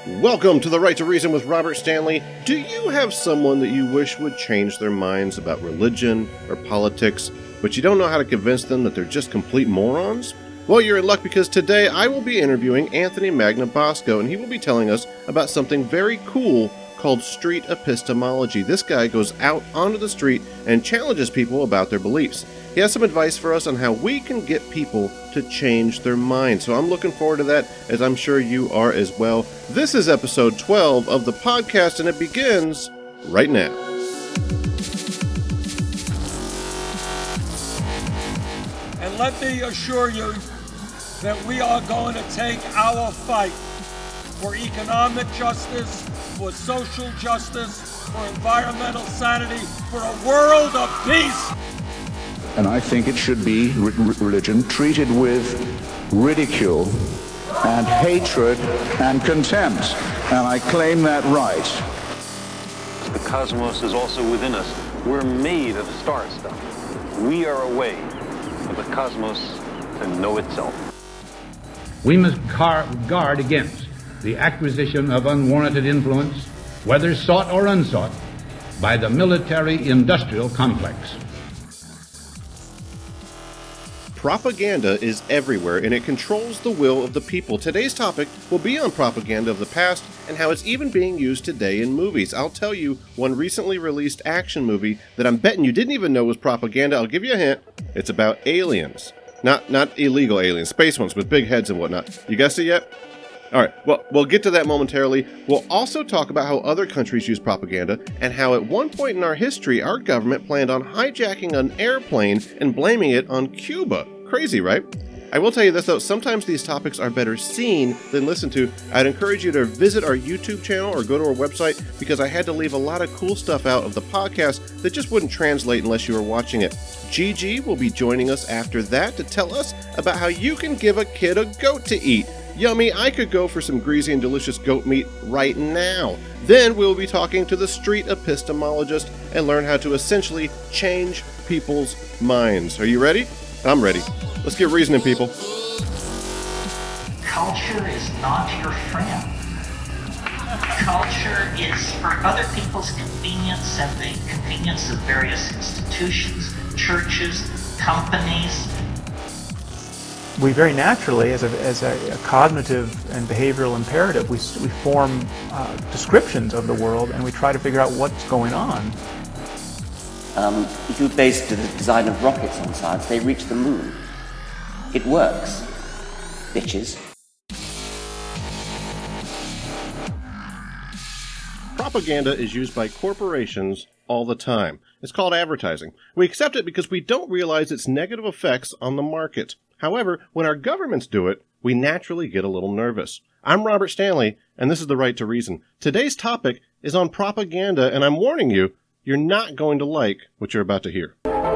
Welcome to The Right to Reason with Robert Stanley. Do you have someone that you wish would change their minds about religion or politics, but you don't know how to convince them that they're just complete morons? Well, you're in luck because today I will be interviewing Anthony Magnabosco, and he will be telling us about something very cool called street epistemology. This guy goes out onto the street and challenges people about their beliefs. He has some advice for us on how we can get people to change their minds. So I'm looking forward to that, as I'm sure you are as well. This is episode 12 of the podcast, and it begins right now. And let me assure you that we are going to take our fight for economic justice, for social justice, for environmental sanity, for a world of peace. And I think it should be religion treated with ridicule and hatred and contempt. And I claim that right. The cosmos is also within us. We're made of star stuff. We are a way for the cosmos to know itself. We must guard against the acquisition of unwarranted influence, whether sought or unsought, by the military-industrial complex. Propaganda is everywhere, and it controls the will of the people. Today's topic will be on propaganda of the past and how it's even being used today in movies. I'll tell you one recently released action movie that I'm betting you didn't even know was propaganda. I'll give you a hint. It's about aliens. Not illegal aliens, space ones with big heads and whatnot. You guessed it yet? Alright, well, we'll get to that momentarily. We'll also talk about how other countries use propaganda and how at one point in our history, our government planned on hijacking an airplane and blaming it on Cuba. Crazy, right? I will tell you this, though, sometimes these topics are better seen than listened to. I'd encourage you to visit our YouTube channel or go to our website, because I had to leave a lot of cool stuff out of the podcast that just wouldn't translate unless you were watching it. Gigi will be joining us after that to tell us about how you can give a kid a goat to eat. Yummy, I could go for some greasy and delicious goat meat right now. Then we'll be talking to the street epistemologist and learn how to essentially change people's minds. Are you ready? I'm ready. Let's get reasoning, people. Culture is not your friend. Culture is for other people's convenience and the convenience of various institutions, churches, companies. We very naturally, as a cognitive and behavioral imperative, we form descriptions of the world, and we try to figure out what's going on. If you base the design of rockets on science, they reach the moon. It works, bitches. Propaganda is used by corporations all the time. It's called advertising. We accept it because we don't realize its negative effects on the market. However, when our governments do it, we naturally get a little nervous. I'm Robert Stanley, and this is The Right to Reason. Today's topic is on propaganda, and I'm warning you, you're not going to like what you're about to hear.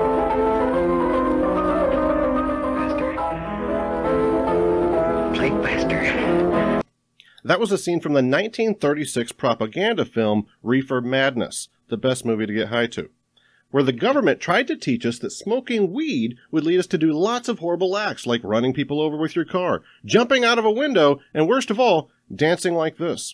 That was a scene from the 1936 propaganda film Reefer Madness, the best movie to get high to, where the government tried to teach us that smoking weed would lead us to do lots of horrible acts like running people over with your car, jumping out of a window, and worst of all, dancing like this.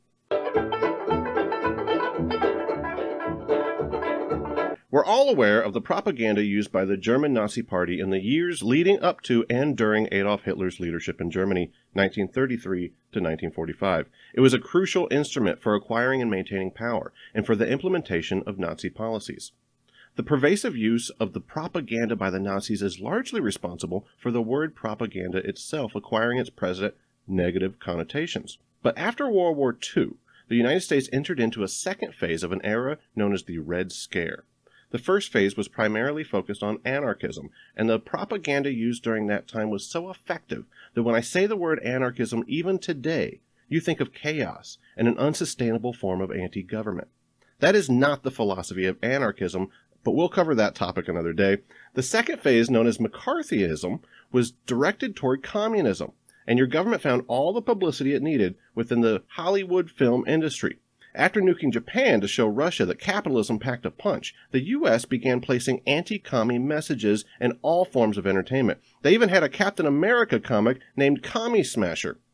We're all aware of the propaganda used by the German Nazi Party in the years leading up to and during Adolf Hitler's leadership in Germany, 1933 to 1945. It was a crucial instrument for acquiring and maintaining power, and for the implementation of Nazi policies. The pervasive use of the propaganda by the Nazis is largely responsible for the word propaganda itself acquiring its present negative connotations. But after World War II, the United States entered into a second phase of an era known as the Red Scare. The first phase was primarily focused on anarchism, and the propaganda used during that time was so effective that when I say the word anarchism even today, you think of chaos and an unsustainable form of anti-government. That is not the philosophy of anarchism, but we'll cover that topic another day. The second phase, known as McCarthyism, was directed toward communism, and your government found all the publicity it needed within the Hollywood film industry. After nuking Japan to show Russia that capitalism packed a punch, the U.S. began placing anti-commie messages in all forms of entertainment. They even had a Captain America comic named Commie Smasher.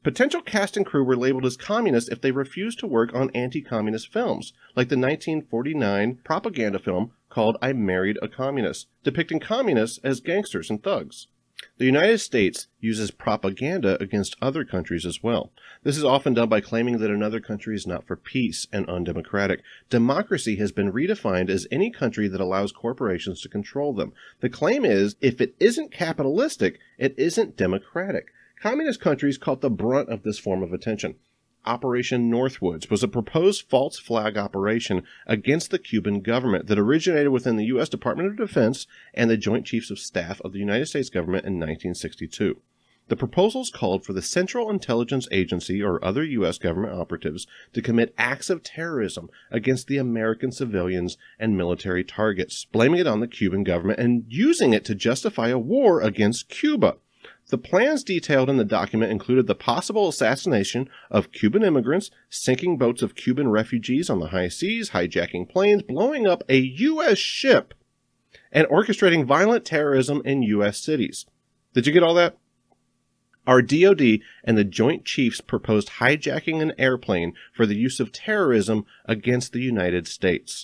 Potential cast and crew were labeled as communists if they refused to work on anti-communist films, like the 1949 propaganda film called I Married a Communist, depicting communists as gangsters and thugs. The United States uses propaganda against other countries as well. This is often done by claiming that another country is not for peace and undemocratic. Democracy has been redefined as any country that allows corporations to control them. The claim is, if it isn't capitalistic, it isn't democratic. Communist countries caught the brunt of this form of attention. Operation Northwoods was a proposed false flag operation against the Cuban government that originated within the U.S. Department of Defense and the Joint Chiefs of Staff of the United States government in 1962. The proposals called for the Central Intelligence Agency or other U.S. government operatives to commit acts of terrorism against the American civilians and military targets, blaming it on the Cuban government and using it to justify a war against Cuba. The plans detailed in the document included the possible assassination of Cuban immigrants, sinking boats of Cuban refugees on the high seas, hijacking planes, blowing up a U.S. ship, and orchestrating violent terrorism in U.S. cities. Did you get all that? Our DoD and the Joint Chiefs proposed hijacking an airplane for the use of terrorism against the United States.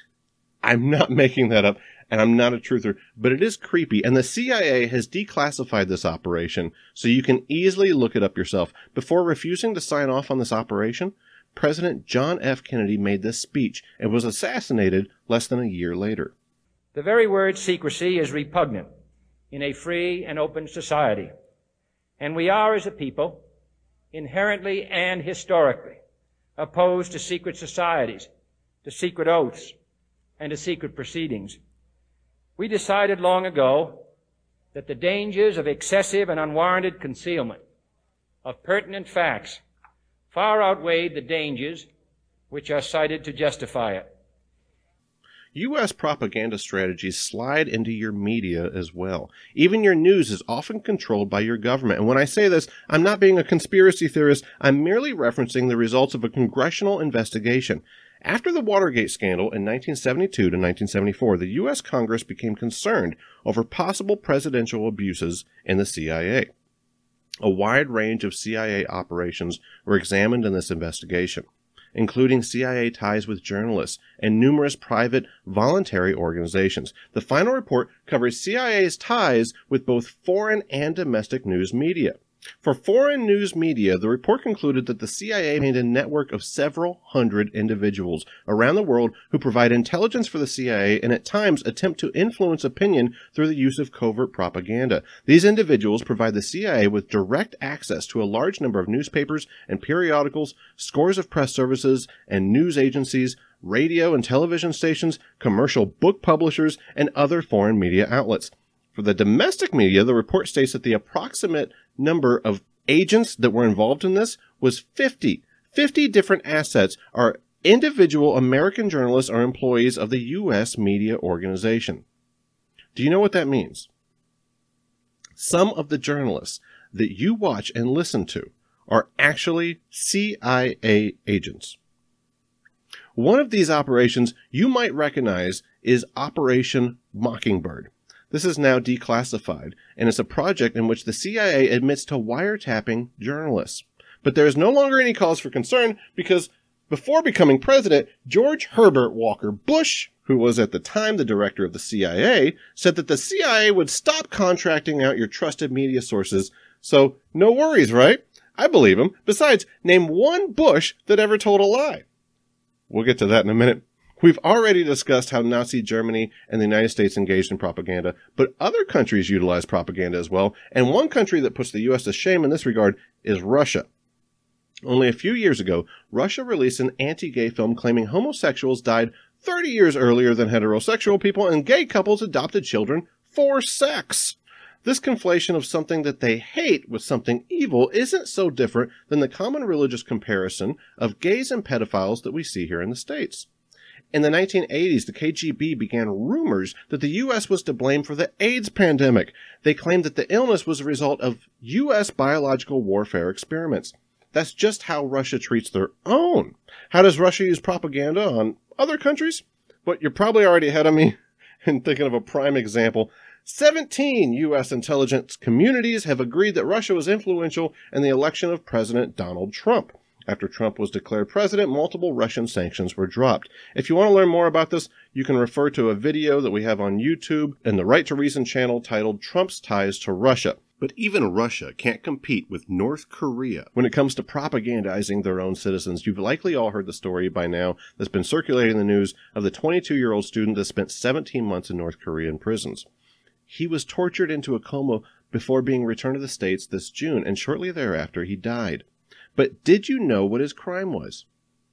I'm not making that up. And I'm not a truther, but it is creepy, and the CIA has declassified this operation, so you can easily look it up yourself. Before refusing to sign off on this operation, President John F. Kennedy made this speech and was assassinated less than a year later. The very word secrecy is repugnant in a free and open society, and we are, as a people, inherently and historically opposed to secret societies, to secret oaths, and to secret proceedings. We decided long ago that the dangers of excessive and unwarranted concealment of pertinent facts far outweighed the dangers which are cited to justify it. U.S. propaganda strategies slide into your media as well. Even your news is often controlled by your government. And when I say this, I'm not being a conspiracy theorist. I'm merely referencing the results of a congressional investigation. After the Watergate scandal in 1972 to 1974, the U.S. Congress became concerned over possible presidential abuses in the CIA. A wide range of CIA operations were examined in this investigation, including CIA ties with journalists and numerous private voluntary organizations. The final report covers CIA's ties with both foreign and domestic news media. For foreign news media, the report concluded that the CIA maintained a network of several hundred individuals around the world who provide intelligence for the CIA and at times attempt to influence opinion through the use of covert propaganda. These individuals provide the CIA with direct access to a large number of newspapers and periodicals, scores of press services and news agencies, radio and television stations, commercial book publishers, and other foreign media outlets. For the domestic media, the report states that the approximate number of agents that were involved in this was 50. 50 different assets are individual American journalists or employees of the U.S. media organization. Do you know what that means? Some of the journalists that you watch and listen to are actually CIA agents. One of these operations you might recognize is Operation Mockingbird. This is now declassified, and it's a project in which the CIA admits to wiretapping journalists. But there is no longer any cause for concern because before becoming president, George Herbert Walker Bush, who was at the time the director of the CIA, said that the CIA would stop contracting out your trusted media sources. So no worries, right? I believe him. Besides, name one Bush that ever told a lie. We'll get to that in a minute. We've already discussed how Nazi Germany and the United States engaged in propaganda, but other countries utilize propaganda as well, and one country that puts the U.S. to shame in this regard is Russia. Only a few years ago, Russia released an anti-gay film claiming homosexuals died 30 years earlier than heterosexual people and gay couples adopted children for sex. This conflation of something that they hate with something evil isn't so different than the common religious comparison of gays and pedophiles that we see here in the States. In the 1980s, the KGB began rumors that the U.S. was to blame for the AIDS pandemic. They claimed that the illness was a result of U.S. biological warfare experiments. That's just how Russia treats their own. How does Russia use propaganda on other countries? But you're probably already ahead of me. And thinking of a prime example, 17 U.S. intelligence communities have agreed that Russia was influential in the election of President Donald Trump. After Trump was declared president, multiple Russian sanctions were dropped. If you want to learn more about this, you can refer to a video that we have on YouTube in the Right to Reason channel titled Trump's Ties to Russia. But even Russia can't compete with North Korea when it comes to propagandizing their own citizens. You've likely all heard the story by now that's been circulating in the news of the 22-year-old student that spent 17 months in North Korean prisons. He was tortured into a coma before being returned to the States this June, and shortly thereafter he died. But did you know what his crime was?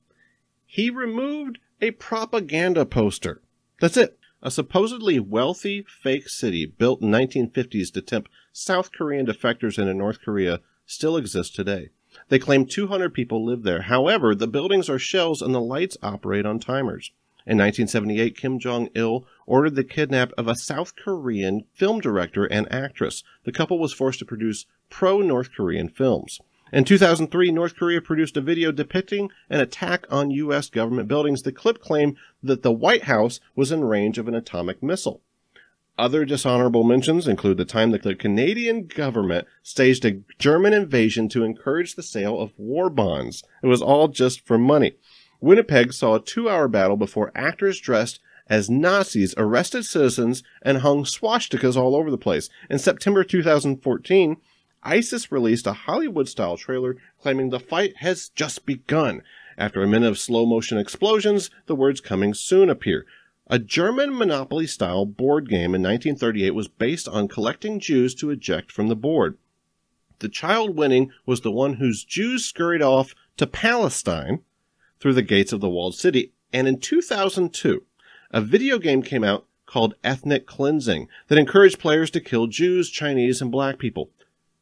He removed a propaganda poster. That's it. A supposedly wealthy fake city built in the 1950s to tempt South Korean defectors into North Korea still exists today. They claim 200 people live there. However, the buildings are shells and the lights operate on timers. In 1978, Kim Jong-il ordered the kidnap of a South Korean film director and actress. The couple was forced to produce pro-North Korean films. In 2003, North Korea produced a video depicting an attack on U.S. government buildings. The clip claimed that the White House was in range of an atomic missile. Other dishonorable mentions include the time that the Canadian government staged a German invasion to encourage the sale of war bonds. It was all just for money. Winnipeg saw a 2-hour battle before actors dressed as Nazis arrested citizens and hung swastikas all over the place. In September 2014, ISIS released a Hollywood-style trailer claiming the fight has just begun. After a minute of slow-motion explosions, the words "coming soon" appear. A German Monopoly-style board game in 1938 was based on collecting Jews to eject from the board. The child winning was the one whose Jews scurried off to Palestine through the gates of the walled city. And in 2002, a video game came out called Ethnic Cleansing that encouraged players to kill Jews, Chinese, and black people.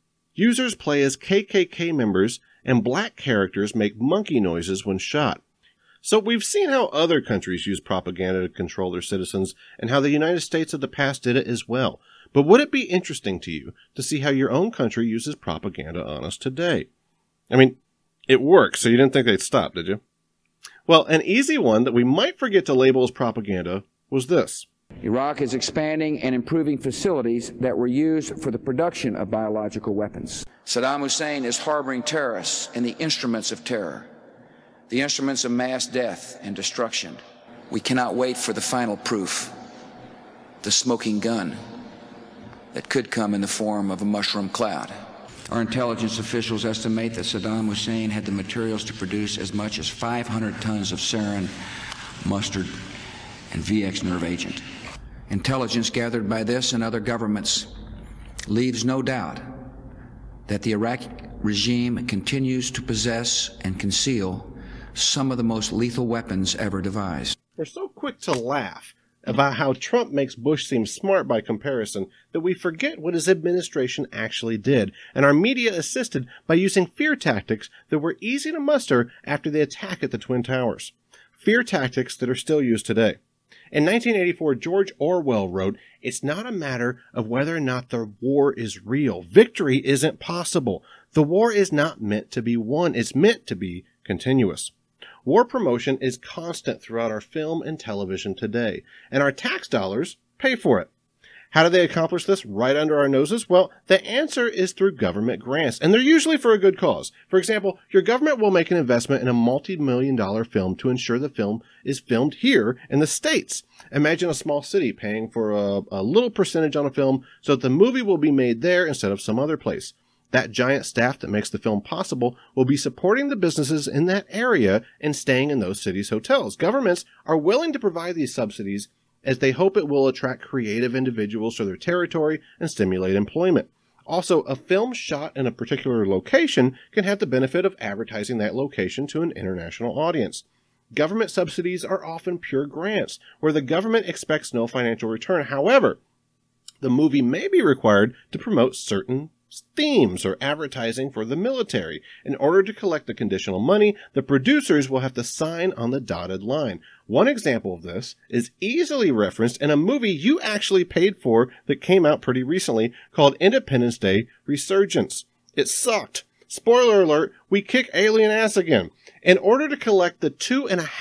Users play as KKK members, and black characters make monkey noises when shot. So we've seen how other countries use propaganda to control their citizens, and how the United States of the past did it as well. But would it be interesting to you to see how your own country uses propaganda on us today? I mean, it works, so you didn't think they'd stop, did you? Well, an easy one that we might forget to label as propaganda was this. Iraq is expanding and improving facilities that were used for the production of biological weapons. Saddam Hussein is harboring terrorists and the instruments of terror, the instruments of mass death and destruction. We cannot wait for the final proof, the smoking gun that could come in the form of a mushroom cloud. Our intelligence officials estimate that Saddam Hussein had the materials to produce as much as 500 tons of sarin, mustard, and VX nerve agent. Intelligence gathered by this and other governments leaves no doubt that the Iraqi regime continues to possess and conceal some of the most lethal weapons ever devised. We're so quick to laugh about how Trump makes Bush seem smart by comparison that we forget what his administration actually did, and our media assisted by using fear tactics that were easy to muster after the attack at the Twin Towers. Fear tactics that are still used today. In 1984, George Orwell wrote, "It's not a matter of whether or not the war is real. Victory isn't possible. The war is not meant to be won. It's meant to be continuous." War promotion is constant throughout our film and television today, and our tax dollars pay for it. How do they accomplish this right under our noses? Well, the answer is through government grants, and they're usually for a good cause. For example, your government will make an investment in a multi-million-dollar film to ensure the film is filmed here in the States. Imagine a small city paying for a little percentage on a film so that the movie will be made there instead of some other place. That giant staff that makes the film possible will be supporting the businesses in that area and staying in those cities' hotels. Governments are willing to provide these subsidies as they hope it will attract creative individuals to their territory and stimulate employment. Also, a film shot in a particular location can have the benefit of advertising that location to an international audience. Government subsidies are often pure grants, where the government expects no financial return. However, the movie may be required to promote certain themes or advertising for the military. In order to collect the conditional money, the producers will have to sign on the dotted line. One example of this is easily referenced in a movie you actually paid for that came out pretty recently called Independence Day Resurgence. It sucked. Spoiler alert, we kick alien ass again. In order to collect the $2.5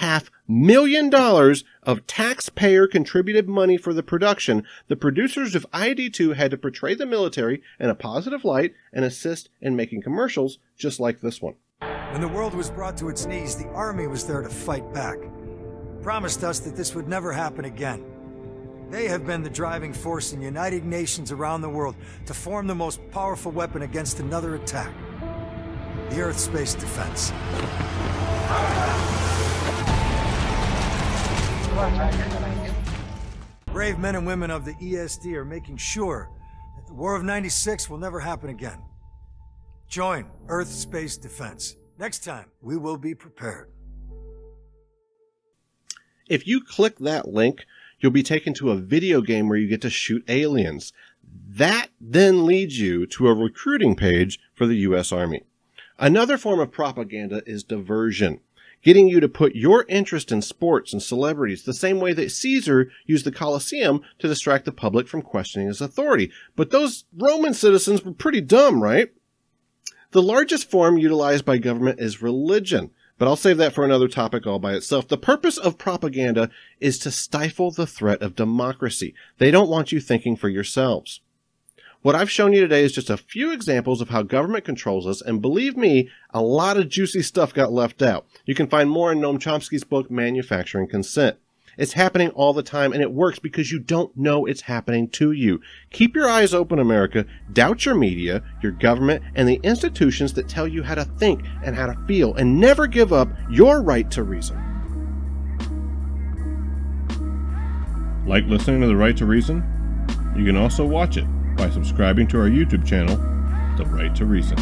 million of taxpayer-contributed money for the production, the producers of ID2 had to portray the military in a positive light and assist in making commercials just like this one. When the world was brought to its knees, the Army was there to fight back. Promised us that this would never happen again. They have been the driving force in uniting nations around the world to form the most powerful weapon against another attack. The Earth-Space Defense. Brave men and women of the ESD are making sure that the War of '96 will never happen again. Join Earth-Space Defense. Next time, we will be prepared. If you click that link, you'll be taken to a video game where you get to shoot aliens. That then leads you to a recruiting page for the U.S. Army. Another form of propaganda is diversion, getting you to put your interest in sports and celebrities the same way that Caesar used the Colosseum to distract the public from questioning his authority. But those Roman citizens were pretty dumb, right? The largest form utilized by government is religion, but I'll save that for another topic all by itself. The purpose of propaganda is to stifle the threat of democracy. They don't want you thinking for yourselves. What I've shown you today is just a few examples of how government controls us, and believe me, a lot of juicy stuff got left out. You can find more in Noam Chomsky's book, Manufacturing Consent. It's happening all the time, and it works because you don't know it's happening to you. Keep your eyes open, America. Doubt your media, your government, and the institutions that tell you how to think and how to feel, and never give up your right to reason. Like listening to The Right to Reason? You can also watch it by subscribing to our YouTube channel, The Right to Reason.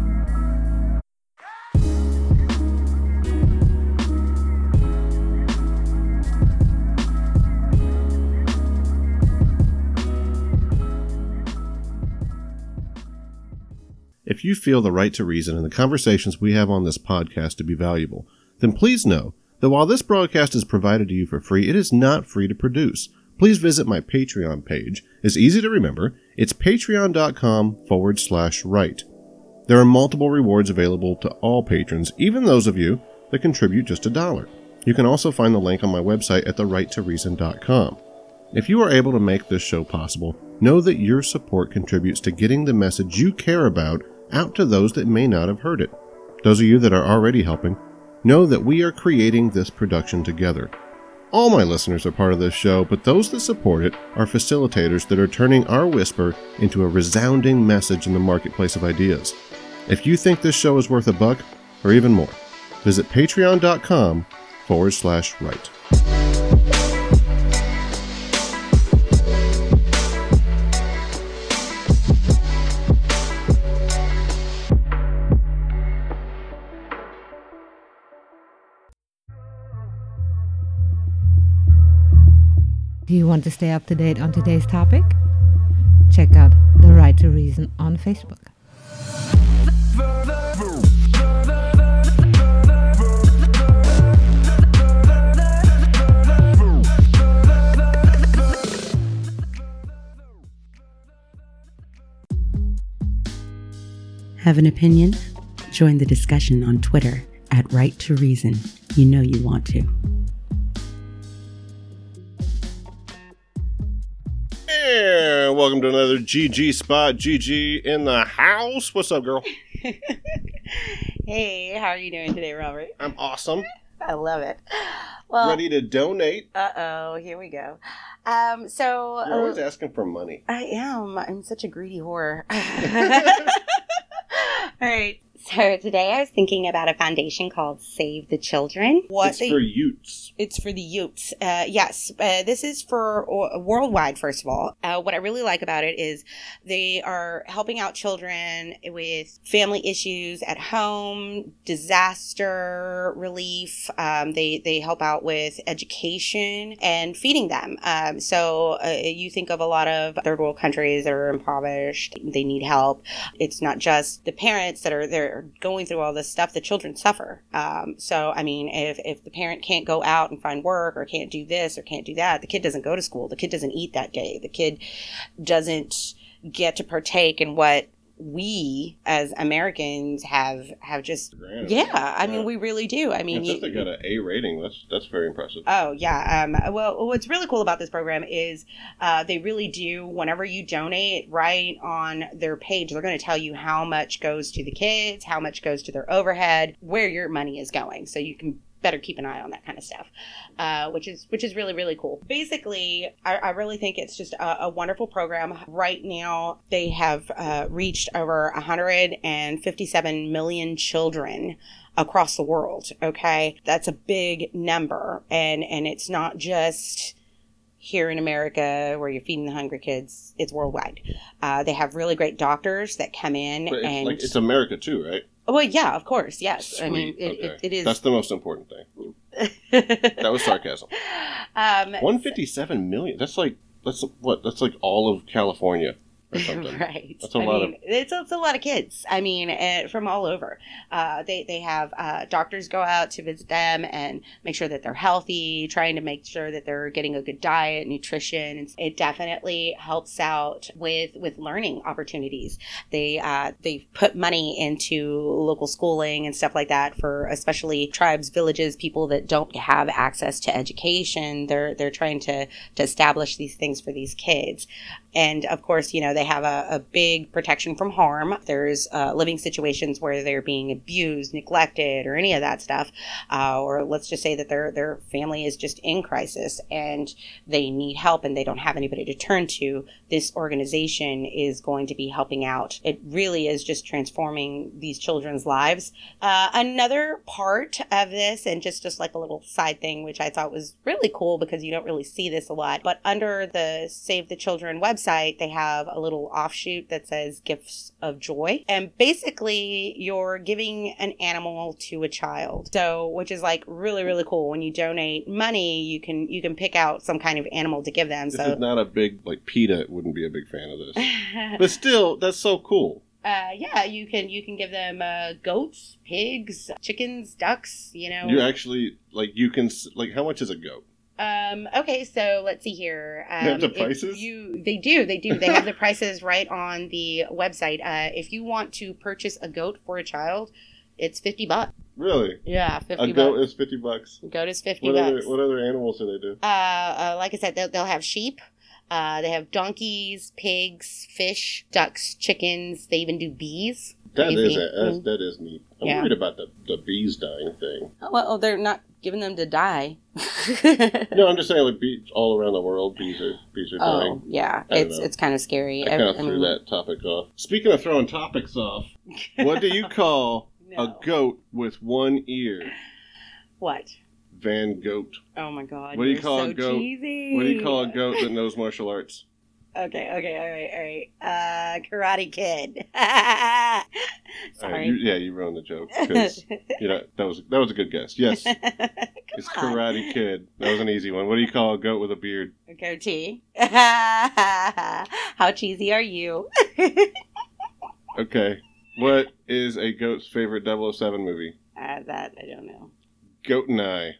If you feel The Right to Reason and the conversations we have on this podcast to be valuable, then please know that while this broadcast is provided to you for free, it is not free to produce. Please visit my Patreon page. It's easy to remember. It's patreon.com/right. There are multiple rewards available to all patrons, even those of you that contribute just $1. You can also find the link on my website at therighttoreason.com. If you are able to make this show possible, know that your support contributes to getting the message you care about out to those that may not have heard it. Those of you that are already helping, know that we are creating this production together. All my listeners are part of this show, but those that support it are facilitators that are turning our whisper into a resounding message in the marketplace of ideas. If you think this show is worth $1 or even more, visit patreon.com/right. Do you want to stay up to date on today's topic? Check out The Right to Reason on Facebook. Have an opinion? Join the discussion on Twitter at Right to Reason. You know you want to. And welcome to another GG spot. GG in the house. What's up, girl? Hey, how are you doing today, Robert? I'm awesome. I love it. Well, ready to donate. Uh-oh, here we go. You're always asking for money. I am. I'm such a greedy whore. All right. So today I was thinking about a foundation called Save the Children. It's for youths. It's for the youths. Yes. This is for worldwide, first of all. What I really like about it is they are helping out children with family issues at home, disaster relief. They help out with education and feeding them. So you think of a lot of third world countries that are impoverished. They need help. It's not just the parents that are there going through all this stuff, the children suffer. So, I mean, if the parent can't go out and find work or can't do this or can't do that, the kid doesn't go to school. The kid doesn't eat that day. The kid doesn't get to partake in what we as Americans have just, I mean, we really do. I mean, since they got an A rating, that's very impressive. Oh, yeah. Well, what's really cool about this program is they really do, whenever you donate, right on their page, they're going to tell you how much goes to the kids, how much goes to their overhead, where your money is going. So you can better keep an eye on that kind of stuff, which is really, really cool. Basically, I really think it's just a wonderful program. Right now, they have reached over 157 million children across the world. Okay, that's a big number, and it's not just here in America where you're feeding the hungry kids. It's worldwide. They have really great doctors that come in, but and it's America too, right? Well, yeah, of course, yes. Sweet. I mean, it is. That's the most important thing. That was sarcasm. 157 million. That's like all of California or something. Right. That's a lot of. It's a lot of kids. I mean, from all over. They have doctors go out to visit them and make sure that they're healthy, trying to make sure that they're getting a good diet, nutrition. It definitely helps out with learning opportunities. They've put money into local schooling and stuff like that for especially tribes, villages, people that don't have access to education. They're trying to establish these things for these kids. And of course, you know, they have a big protection from harm. There's living situations where they're being abused, neglected, or any of that stuff. Or let's just say that their family is just in crisis and they need help and they don't have anybody to turn to. This organization is going to be helping out. It really is just transforming these children's lives. Another part of this, and just like a little side thing, which I thought was really cool because you don't really see this a lot, but under the Save the Children website, they have a little offshoot that says Gifts of Joy. And basically, you're giving an animal to a child. So, which is like really, really cool. When you donate money, you can pick out some kind of animal to give them. This is not a big, like PETA wouldn't be a big fan of this. But still, that's so cool. Yeah, you can give them goats, pigs, chickens, ducks, you know. You actually, how much is a goat? Okay, so let's see here. They have the prices? They do. They have the prices right on the website. If you want to purchase a goat for a child, it's $50. Really? Yeah, $50. A goat is $50. A goat is $50. What other animals do they do? Like I said, they'll have sheep. They have donkeys, pigs, fish, ducks, chickens. They even do bees. That is neat. I'm worried about the bees dying thing. Well, they're not giving them to die. No, I'm just saying, like, bees all around the world, bees are dying. Oh, yeah, it's kind of scary. I kind of threw that topic off. Speaking of throwing topics off, what do you call a goat with one ear? What? Van Goat. Oh my God! What do you call a goat? Cheesy. What do you call a goat that knows martial arts? Okay, all right. Karate Kid. Sorry. You ruined the joke. Because, that was a good guess. Yes. It's Karate Kid. That was an easy one. What do you call a goat with a beard? A goatee. How cheesy are you? Okay. What is a goat's favorite 007 movie? That I don't know. Goat and I.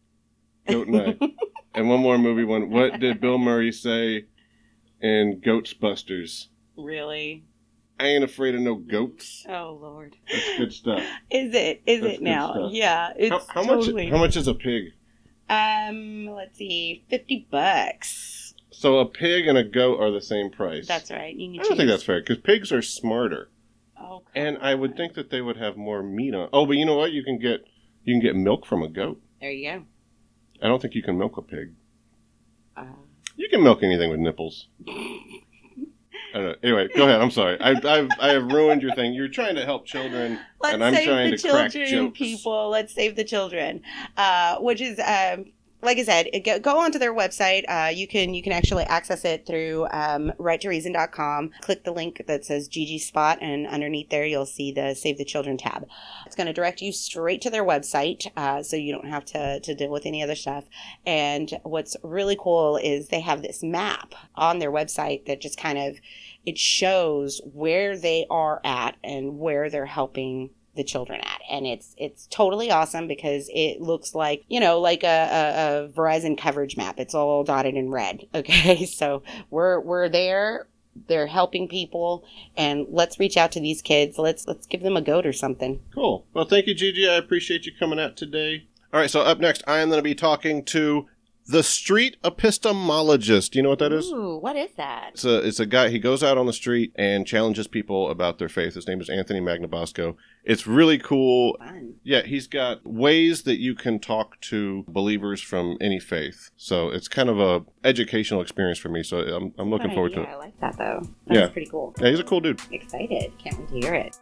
And one more movie one. What did Bill Murray say in Goatsbusters? Really? I ain't afraid of no goats. Oh, Lord. That's good stuff. Is it now? Stuff. Yeah, it's how totally. How much is a pig? Let's see, $50. So a pig and a goat are the same price. That's right. I don't think that's fair, because pigs are smarter. Oh, and I would think that they would have more meat on. Oh, but you know what? You can get milk from a goat. There you go. I don't think you can milk a pig. You can milk anything with nipples. I don't know. Anyway, go ahead. I'm sorry. I have ruined your thing. You're trying to help children, and I'm trying to crack jokes. People, let's save the children. Which is, like I said, go onto their website. You can actually access it through righttoreason.com. Click the link that says Gigi Spot, and underneath there you'll see the Save the Children tab. It's going to direct you straight to their website, so you don't have to deal with any other stuff. And what's really cool is they have this map on their website that just kind of, it shows where they are at and where they're helping the children at. And it's totally awesome because it looks like, like a Verizon coverage map. It's all dotted in red. Okay. So we're there They're helping people, and let's reach out to these kids. Let's give them a goat or something. Cool. Well, thank you, Gigi. I appreciate you coming out today. All right, so up next, I am going to be talking to the street epistemologist. Do you know what that is? Ooh, what is that? It's a guy, he goes out on the street and challenges people about their faith. His name is Anthony Magnabosco. It's really cool. Fun. Yeah, he's got ways that you can talk to believers from any faith. So it's kind of a educational experience for me. So I'm looking forward to it. I like that, though. That's pretty cool. Yeah, he's a cool dude. Excited. Can't wait to hear it.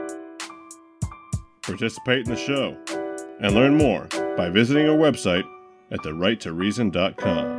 Participate in the show and learn more by visiting our website at therighttoreason.com.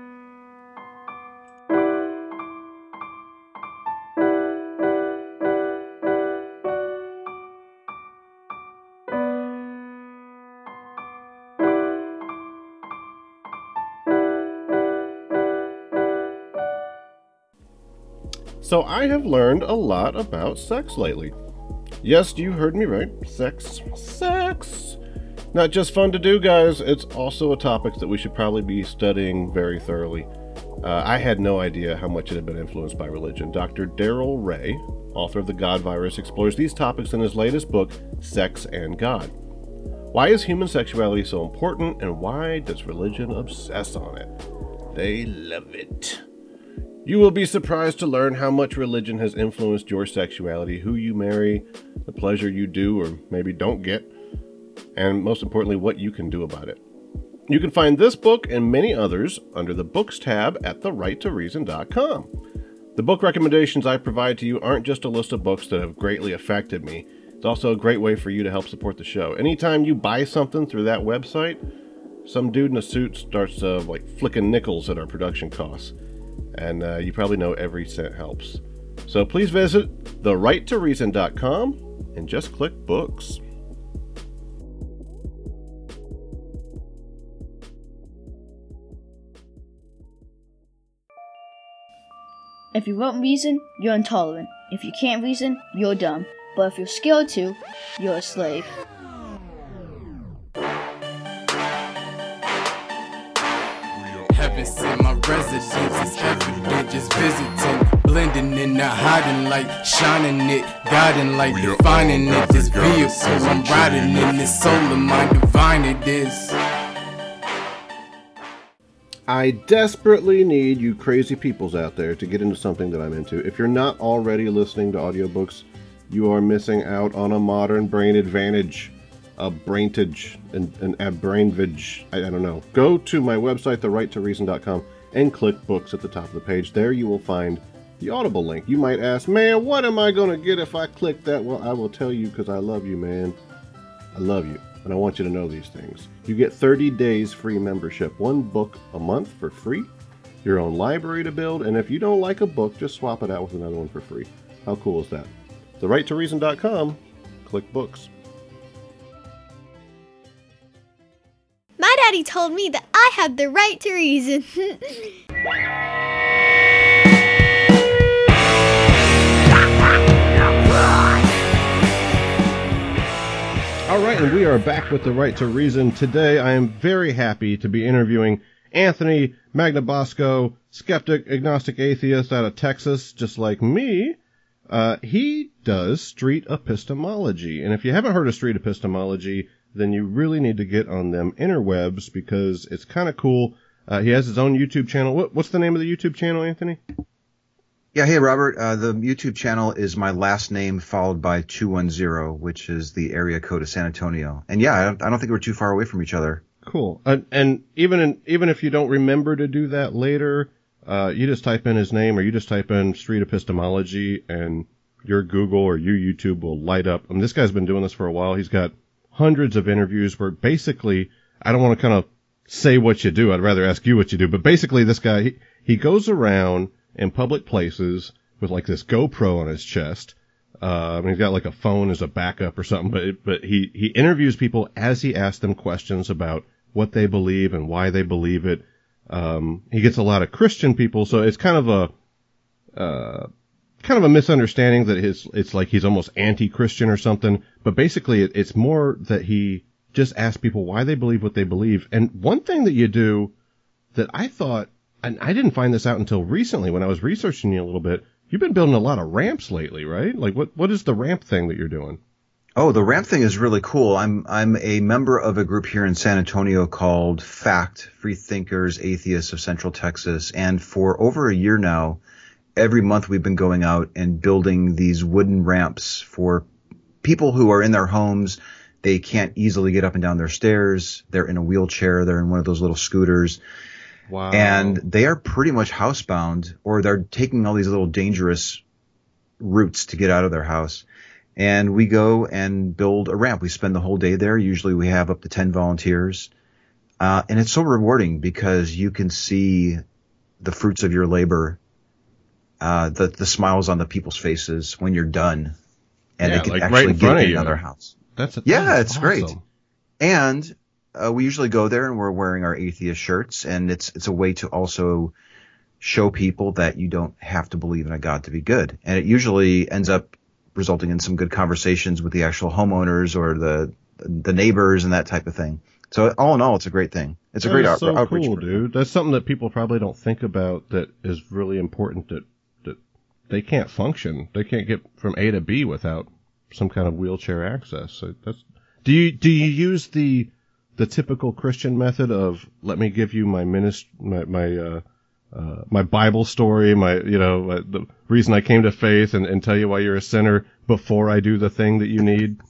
So I have learned a lot about sex lately. Yes, you heard me right. Sex. Not just fun to do, guys. It's also a topic that we should probably be studying very thoroughly. I had no idea how much it had been influenced by religion. Dr. Darrell Ray, author of The God Virus, explores these topics in his latest book, Sex and God. Why is human sexuality so important, and why does religion obsess on it? They love it. You will be surprised to learn how much religion has influenced your sexuality, who you marry, the pleasure you do or maybe don't get, and most importantly, what you can do about it. You can find this book and many others under the Books tab at therighttoreason.com. The book recommendations I provide to you aren't just a list of books that have greatly affected me. It's also a great way for you to help support the show. Anytime you buy something through that website, some dude in a suit starts flicking nickels at our production costs. And you probably know every cent helps. So please visit therighttoreason.com and just click books. If you won't reason, you're intolerant. If you can't reason, you're dumb. But if you're skilled to, you're a slave. Heaven sent my residence is evident, just visiting, blending in, not hiding light, shining it, guiding light, defining it. This vehicle I'm riding in, this soul of mine, divine it is. I desperately need you crazy peoples out there to get into something that I'm into. If you're not already listening to audiobooks, you are missing out on a modern brain advantage. A braintage, a brainvage, I don't know. Go to my website, therighttoreason.com, and click books at the top of the page. There you will find the Audible link. You might ask, man, what am I going to get if I click that? Well, I will tell you because I love you, man. I love you, and I want you to know these things. You get 30 days free membership, one book a month for free, your own library to build, and if you don't like a book, just swap it out with another one for free. How cool is that? therighttoreason.com, click books. My daddy told me that I had the right to reason. All right, and we are back with The Right to Reason. Today, I am very happy to be interviewing Anthony Magnabosco, skeptic, agnostic, atheist out of Texas, just like me. He does street epistemology, and if you haven't heard of street epistemology, then you really need to get on them interwebs because it's kind of cool. He has his own YouTube channel. What's the name of the YouTube channel, Anthony? Yeah, hey, Robert. The YouTube channel is my last name followed by 210, which is the area code of San Antonio. And yeah, I don't think we're too far away from each other. Cool. And even if you don't remember to do that later, you just type in his name or you just type in street epistemology and your Google or your YouTube will light up. I mean, this guy's been doing this for a while. He's got hundreds of interviews where basically, I don't want to kind of say what you do. I'd rather ask you what you do. But basically, this guy, he goes around in public places with like this GoPro on his chest. He's got like a phone as a backup or something. But he interviews people as he asks them questions about what they believe and why they believe it. He gets a lot of Christian people, so it's kind of a misunderstanding that it's like he's almost anti-Christian or something, but basically it's more that he just asks people why they believe what they believe. And one thing that you do that I thought, and I didn't find this out until recently when I was researching you a little bit, You've been building a lot of ramps lately, right? Like, what is the ramp thing that you're doing? Oh, the ramp thing is really cool. I'm a member of a group here in San Antonio called FACT, Free Thinkers Atheists of Central Texas. And for over a year now, every month we've been going out and building these wooden ramps for people who are in their homes. They can't easily get up and down their stairs. They're in a wheelchair. They're in one of those little scooters. Wow. And they are pretty much housebound, or they're taking all these little dangerous routes to get out of their house. And we go and build a ramp. We spend the whole day there. Usually we have up to 10 volunteers. And it's so rewarding because you can see the fruits of your labor, the smiles on the people's faces when you're done. And they can like actually right in get front of in you. another house. That's it's awesome. great. And we usually go there and we're wearing our atheist shirts. And it's a way to also show people that you don't have to believe in a God to be good. And it usually ends up resulting in some good conversations with the actual homeowners or the neighbors and that type of thing. So all in all, it's a great thing. It's a great outreach. Cool, dude. That's something that people probably don't think about that is really important, that they can't function. They can't get from A to B without some kind of wheelchair access. So do you use the typical Christian method of, let me give you my my Bible story, the reason I came to faith, and tell you why you're a sinner before I do the thing that you need?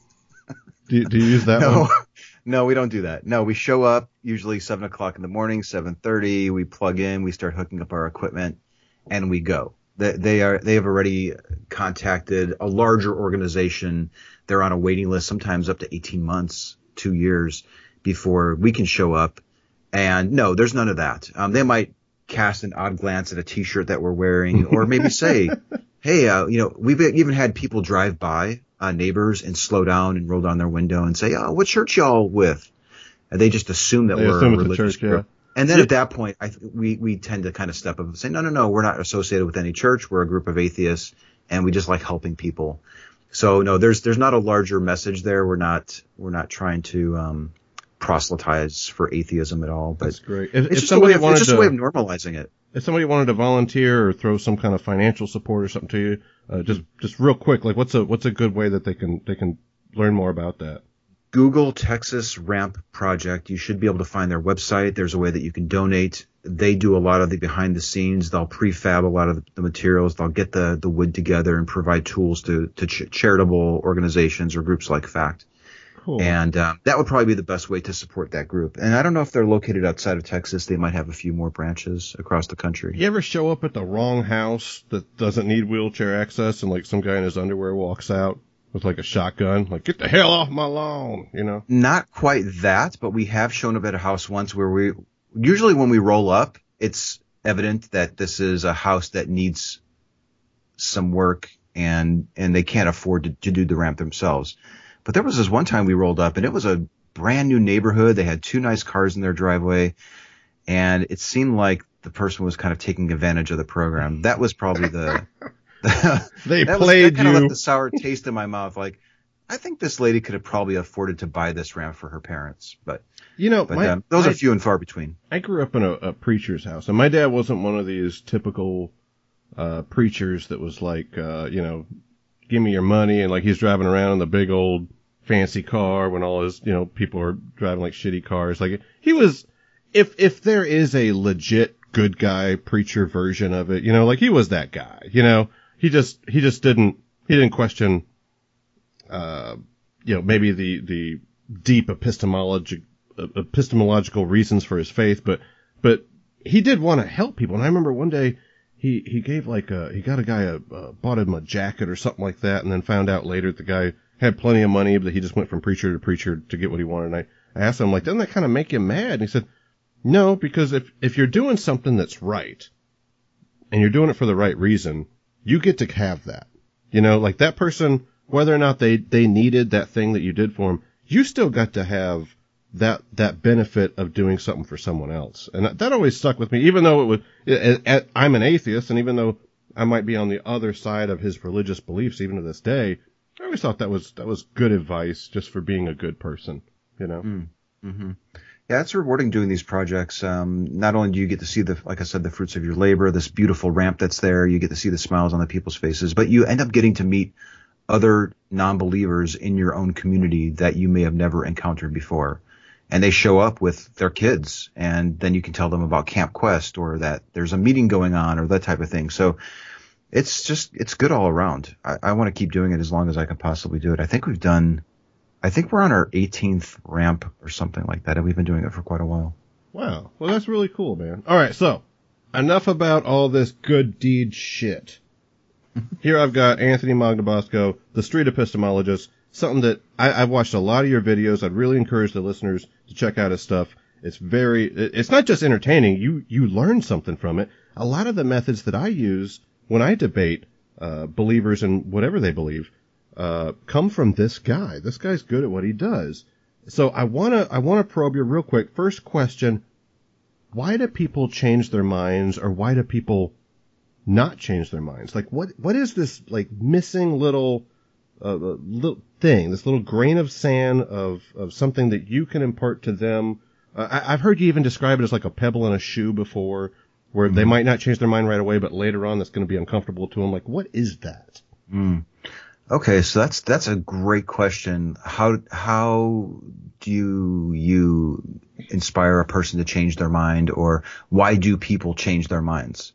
Do you use that one? No, we don't do that. No, we show up usually 7 o'clock in the morning, 7:30. We plug in, we start hooking up our equipment, and we go. They have already contacted a larger organization. They're on a waiting list, sometimes up to 18 months, 2 years before we can show up. And no, there's none of that. They might cast an odd glance at a T-shirt that we're wearing, or maybe say, hey, we've even had people drive by, neighbors, and slow down and roll down their window and say, what church y'all with? And they just assume that we're a religious group. And then at that point, we tend to kind of step up and say, no, we're not associated with any church. We're a group of atheists, and we just like helping people. So no, there's not a larger message there. We're not trying to proselytize for atheism at all. But that's great. It's just a way of normalizing it. If somebody wanted to volunteer or throw some kind of financial support or something to you, just real quick, like what's a good way that they can learn more about that? Google Texas Ramp Project. You should be able to find their website. There's a way that you can donate. They do a lot of the behind the scenes. They'll prefab a lot of the materials. They'll get the wood together and provide tools to charitable organizations or groups like FACT. Cool. And that would probably be the best way to support that group. And I don't know if they're located outside of Texas. They might have a few more branches across the country. You ever show up at the wrong house that doesn't need wheelchair access, and like some guy in his underwear walks out with like a shotgun, like, get the hell off my lawn, Not quite that, but we have shown up at a house once where usually when we roll up, it's evident that this is a house that needs some work and they can't afford to do the ramp themselves. But there was this one time we rolled up and it was a brand new neighborhood. They had 2 nice cars in their driveway, and it seemed like the person was kind of taking advantage of the program. That was probably that kind of left the sour taste in my mouth. Like, I think this lady could have probably afforded to buy this ramp for her parents, but those are few and far between. I grew up in a preacher's house, and my dad wasn't one of these typical preachers that was like, give me your money, and like he's driving around in the big old fancy car when all his people are driving like shitty cars. Like, he was, if there is a legit good guy preacher version of it, like he was that guy. He just didn't question, maybe the deep epistemological reasons for his faith, but he did want to help people. And I remember one day he gave he got a guy bought him a jacket or something like that, and then found out later the guy had plenty of money, but he just went from preacher to preacher to get what he wanted. And I asked him, like, doesn't that kind of make you mad? And he said, no, because if you're doing something that's right, and you're doing it for the right reason, you get to have that. Like that person, whether or not they needed that thing that you did for them, you still got to have that benefit of doing something for someone else. And that always stuck with me, even though I'm an atheist, and even though I might be on the other side of his religious beliefs, even to this day, I always thought that was good advice just for being a good person, Mm-hmm. Yeah, it's rewarding doing these projects. Not only do you get to see like I said, the fruits of your labor, this beautiful ramp that's there, you get to see the smiles on the people's faces, but you end up getting to meet other non-believers in your own community that you may have never encountered before. And they show up with their kids, and then you can tell them about Camp Quest or that there's a meeting going on or that type of thing. So it's good all around. I want to keep doing it as long as I can possibly do it. I think we're on our 18th ramp or something like that, and we've been doing it for quite a while. Wow. Well, that's really cool, man. All right, so enough about all this good deed shit. Here I've got Anthony Magnabosco, the street epistemologist, something that I've watched a lot of your videos. I'd really encourage the listeners to check out his stuff. It's not just entertaining. You learn something from it. A lot of the methods that I use when I debate believers in whatever they believe come from this guy. This guy's good at what he does. So I wanna probe you real quick. First question: why do people change their minds, or why do people not change their minds? Like, what is this like missing little thing, this little grain of sand of something that you can impart to them? I've heard you even describe it as like a pebble in a shoe before, where they might not change their mind right away, but later on that's going to be uncomfortable to them. Like, what is that? Okay, so that's a great question. How do you inspire a person to change their mind, or why do people change their minds?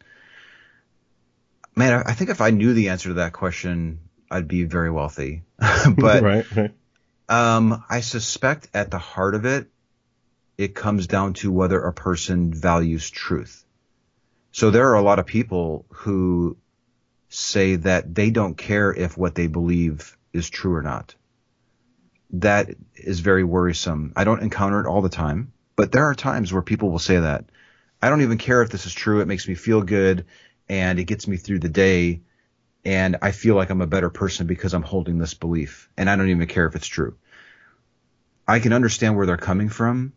Man, I think if I knew the answer to that question, I'd be very wealthy. But right. I suspect at the heart of it, it comes down to whether a person values truth. So there are a lot of people who say that they don't care if what they believe is true or not. That is very worrisome. I don't encounter it all the time, but there are times where people will say that. I don't even care if this is true. It makes me feel good, and it gets me through the day, and I feel like I'm a better person because I'm holding this belief, and I don't even care if it's true. I can understand where they're coming from,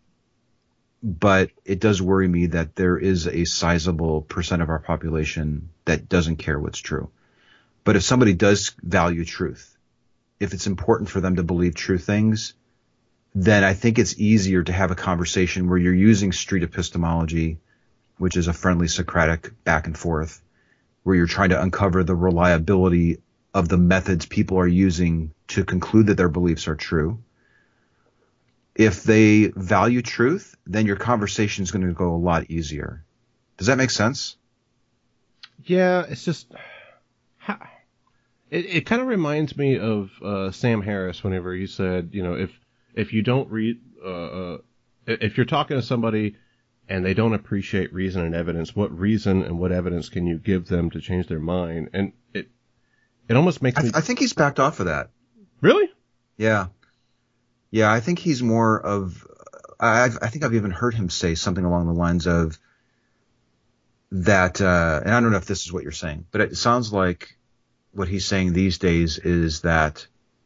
but it does worry me that there is a sizable percent of our population that doesn't care what's true. But if somebody does value truth, if it's important for them to believe true things, then I think it's easier to have a conversation where you're using street epistemology, which is a friendly Socratic back and forth, where you're trying to uncover the reliability of the methods people are using to conclude that their beliefs are true. If they value truth, then your conversation is going to go a lot easier. Does that make sense? Yeah, it's just it kind of reminds me of Sam Harris whenever he said, if you don't read, if you're talking to somebody and they don't appreciate reason and evidence, what reason and what evidence can you give them to change their mind? And it almost makes me. I think he's backed off of that. Really? Yeah. Yeah, I think he's more of. I think I've even heard him say something along the lines of that, and I don't know if this is what you're saying, but it sounds like what he's saying these days is that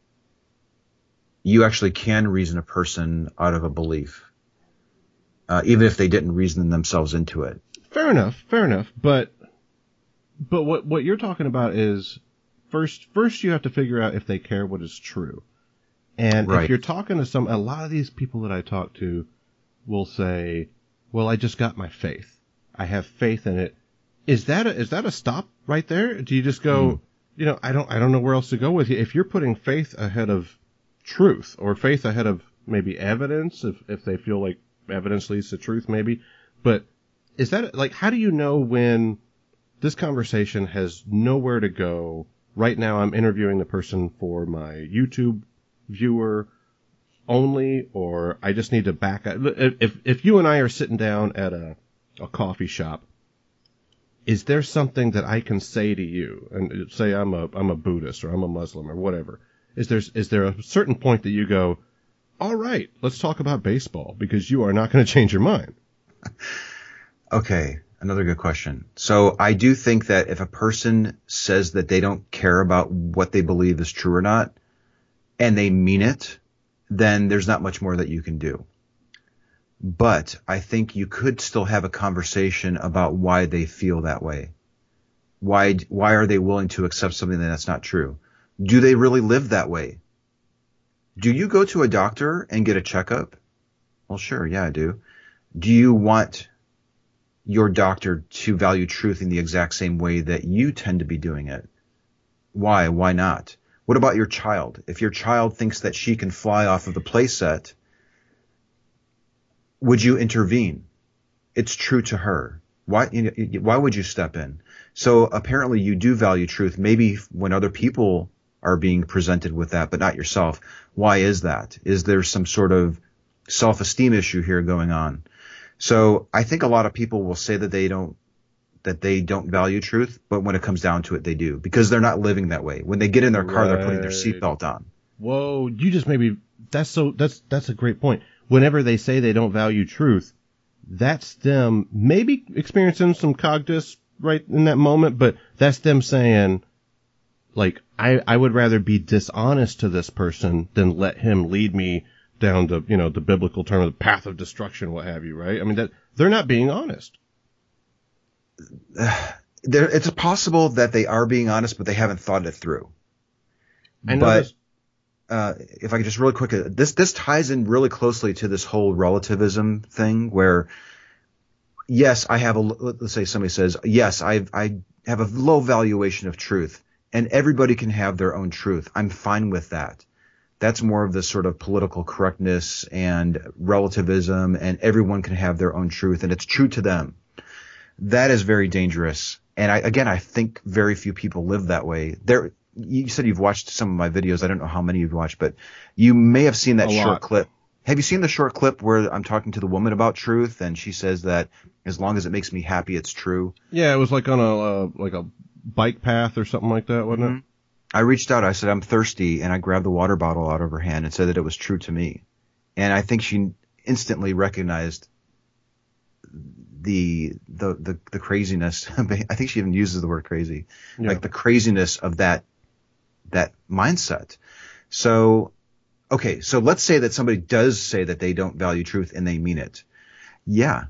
you actually can reason a person out of a belief, even if they didn't reason themselves into it. Fair enough. But what you're talking about is first you have to figure out if they care what is true. And right. If you're talking to a lot of these people that I talk to will say, well, I just got my faith. I have faith in it. Is that a stop right there? Do you just go, I don't know where else to go with you. If you're putting faith ahead of truth, or faith ahead of maybe evidence, if they feel like evidence leads to truth, maybe. But is that like, how do you know when this conversation has nowhere to go? Right now I'm interviewing the person for my YouTube viewer only, or I just need to back up. If you and I are sitting down at a coffee shop, is there something that I can say to you, and say I'm a Buddhist or I'm a Muslim or whatever? Is there a certain point that you go, all right, let's talk about baseball, because you are not going to change your mind? Okay, another good question. So I do think that if a person says that they don't care about what they believe is true or not, and they mean it, then there's not much more that you can do. But I think you could still have a conversation about why they feel that way. Why are they willing to accept something that's not true? Do they really live that way? Do you go to a doctor and get a checkup Well, sure, yeah, I do. Do you want your doctor to value truth in the exact same way that you tend to be doing it? Why? Why not? What about your child? If your child thinks that she can fly off of the playset, would you intervene? It's true to her. Why would you step in? So apparently you do value truth, maybe when other people are being presented with that, but not yourself. Why is that? Is there some sort of self-esteem issue here going on? So I think a lot of people will say that they don't value truth, but when it comes down to it, they do, because they're not living that way. When they get in their car, they're putting their seatbelt on. Whoa, you just maybe that's a great point. Whenever they say they don't value truth, that's them maybe experiencing some cognitus right in that moment, but that's them saying, like, I would rather be dishonest to this person than let him lead me down the, the biblical term of the path of destruction, what have you, right? I mean, that they're not being honest. It's possible that they are being honest, but they haven't thought it through. I know. If I could just really quick, this ties in really closely to this whole relativism thing where, yes, let's say somebody says, yes, I have a low valuation of truth, and everybody can have their own truth. I'm fine with that. That's more of the sort of political correctness and relativism, and everyone can have their own truth, and it's true to them. That is very dangerous. And I think very few people live that way. You said you've watched some of my videos. I don't know how many you've watched, but you may have seen that short clip. Have you seen the short clip where I'm talking to the woman about truth, and she says that as long as it makes me happy, it's true? Yeah, it was like on a bike path or something like that, wasn't it? I reached out. I said, I'm thirsty, and I grabbed the water bottle out of her hand and said that it was true to me. And I think she instantly recognized the craziness. I think she even uses the word crazy, like the craziness of that mindset. So, okay, so let's say that somebody does say that they don't value truth and they mean it. Yeah,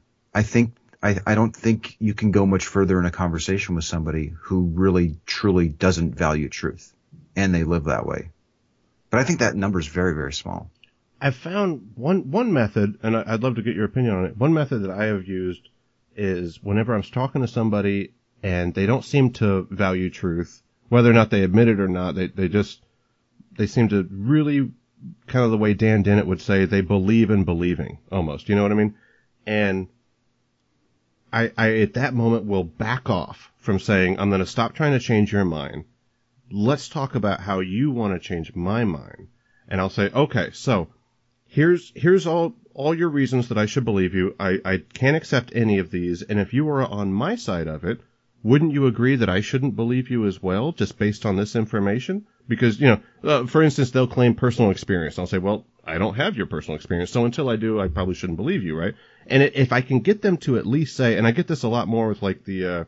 I don't think you can go much further in a conversation with somebody who really truly doesn't value truth and they live that way. But I think that number is very, very small. I've found one method, and I'd love to get your opinion on it. One method that I have used is whenever I'm talking to somebody and they don't seem to value truth, whether or not they admit it or not, they seem to really, kind of the way Dan Dennett would say, they believe in believing, almost. You know what I mean? And I at that moment will back off from saying, I'm going to stop trying to change your mind. Let's talk about how you want to change my mind. And I'll say, okay, so here's all your reasons that I should believe you. I can't accept any of these. And if you were on my side of it, wouldn't you agree that I shouldn't believe you as well, just based on this information? Because, for instance, they'll claim personal experience. I'll say, well, I don't have your personal experience, so until I do, I probably shouldn't believe you, right? And if I can get them to at least say, and I get this a lot more with like the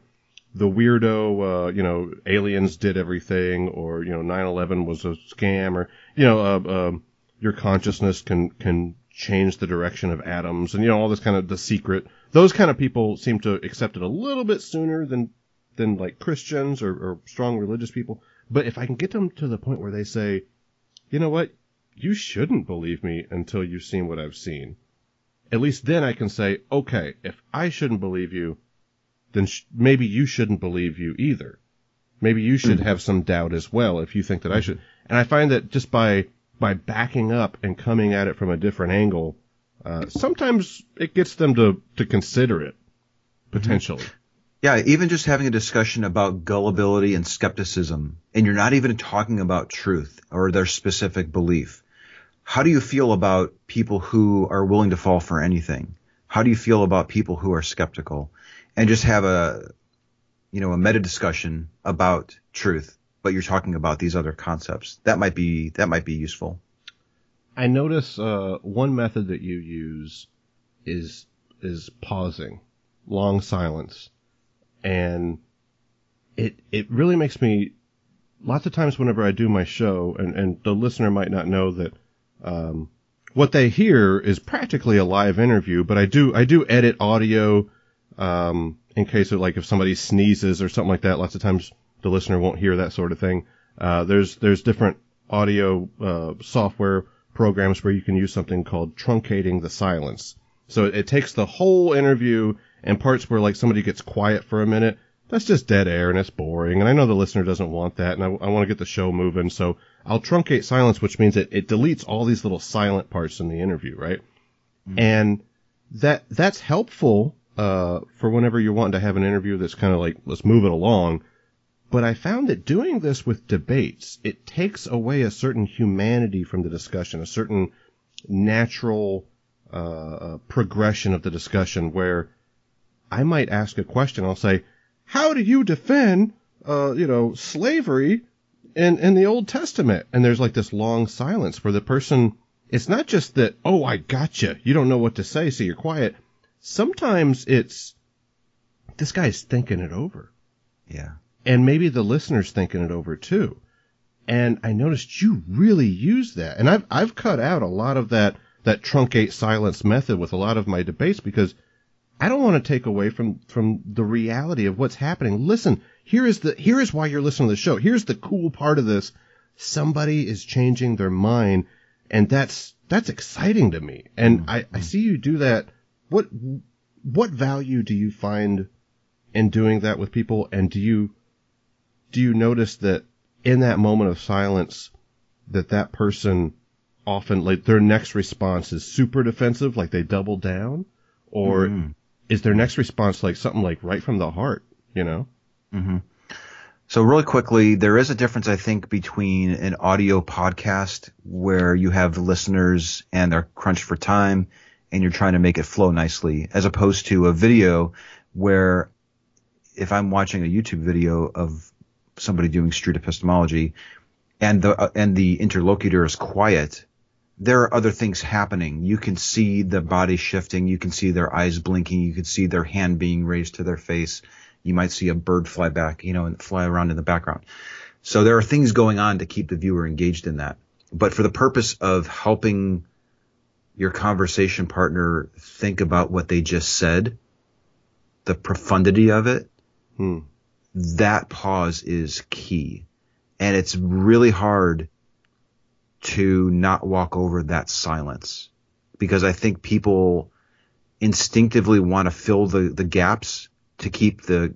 weirdo, aliens did everything, or 9/11 was a scam, or your consciousness can change the direction of atoms, and all this kind of The Secret. Those kind of people seem to accept it a little bit sooner than like Christians or strong religious people. But if I can get them to the point where they say, you know what, you shouldn't believe me until you've seen what I've seen, at least then I can say, okay, if I shouldn't believe you, then maybe you shouldn't believe you either. Maybe you should have some doubt as well if you think that I should. And I find that just by backing up and coming at it from a different angle, sometimes it gets them to consider it, potentially. Yeah, even just having a discussion about gullibility and skepticism, and you're not even talking about truth or their specific belief. How do you feel about people who are willing to fall for anything? How do you feel about people who are skeptical? And just have a meta discussion about truth, but you're talking about these other concepts. That might be useful. I notice one method that you use is pausing, long silence. And it really makes me, lots of times whenever I do my show, and the listener might not know that what they hear is practically a live interview, but I do edit audio in case of, like, if somebody sneezes or something like that. Lots of times the listener won't hear that sort of thing. There's different audio software programs where you can use something called truncating the silence. So it takes the whole interview and parts where like somebody gets quiet for a minute. That's just dead air and it's boring. And I know the listener doesn't want that, and I want to get the show moving. So I'll truncate silence, which means it deletes all these little silent parts in the interview, right? Mm-hmm. And that's helpful for whenever you're wanting to have an interview that's kind of like, let's move it along. But I found that doing this with debates, it takes away a certain humanity from the discussion, a certain natural progression of the discussion, where I might ask a question. I'll say, how do you defend, slavery in the Old Testament? And there's like this long silence where the person, it's not just that, oh, I gotcha, you don't know what to say, so you're quiet. Sometimes it's, this guy's thinking it over. Yeah. And maybe the listener's thinking it over too. And I noticed you really use that. And I've cut out a lot of that truncate silence method with a lot of my debates, because I don't want to take away from the reality of what's happening. Listen, here is why you're listening to the show. Here's the cool part of this. Somebody is changing their mind, and that's exciting to me. And I see you do that. What value do you find in doing that with people? And do you notice that in that moment of silence that person often, like, their next response is super defensive, like they double down? Or is their next response like something like right from the heart, Mm-hmm. So really quickly, there is a difference, I think, between an audio podcast where you have listeners and they're crunched for time and you're trying to make it flow nicely, as opposed to a video where if I'm watching a YouTube video of somebody doing street epistemology and the interlocutor is quiet, there are other things happening. You can see the body shifting. You can see their eyes blinking. You can see their hand being raised to their face. You might see a bird fly back, and fly around in the background. So there are things going on to keep the viewer engaged in that. But for the purpose of helping your conversation partner think about what they just said, the profundity of it, that pause is key. And it's really hard to not walk over that silence, because I think people instinctively want to fill the gaps to keep the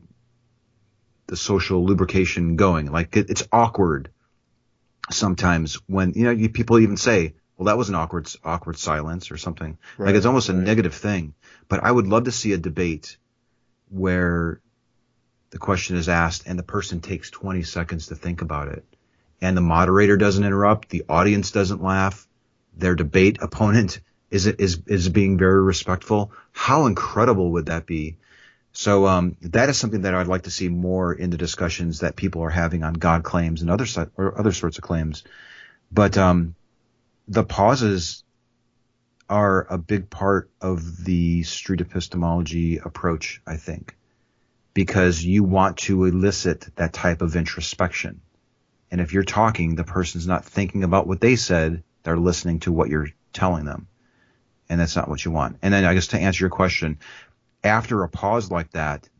social lubrication going. Like it's awkward sometimes when, people even say, well, that was an awkward silence or something. Right, like it's almost a negative thing. But I would love to see a debate where the question is asked and the person takes 20 seconds to think about it, and the moderator doesn't interrupt, the audience doesn't laugh, their debate opponent is being very respectful. How incredible would that be? So that is something that I'd like to see more in the discussions that people are having on God claims and other sorts of claims. But the pauses are a big part of the street epistemology approach, I think, because you want to elicit that type of introspection. And if you're talking, the person's not thinking about what they said, they're listening to what you're telling them. And that's not what you want. And then I guess to answer your question, after a pause like that,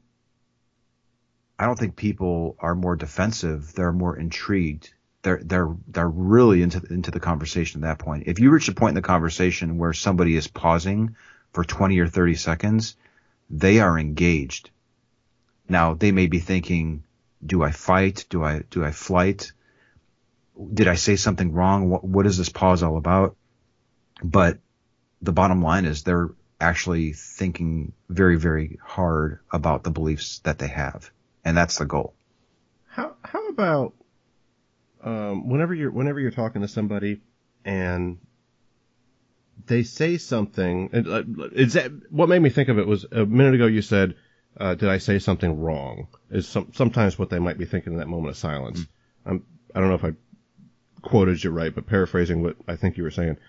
I don't think people are more defensive. They're more intrigued. They're really into the conversation at that point. If you reach a point in the conversation where somebody is pausing for 20 or 30 seconds, they are engaged. Now, they may be thinking, do I fight? Do I flight? Did I say something wrong? What is this pause all about? But the bottom line is they're actually thinking very, very hard about the beliefs that they have. And that's the goal. How about whenever you're talking to somebody and they say something, what made me think of it was a minute ago you said, did I say something wrong? Is sometimes what they might be thinking in that moment of silence. I don't know if I quoted you right, but paraphrasing what I think you were saying.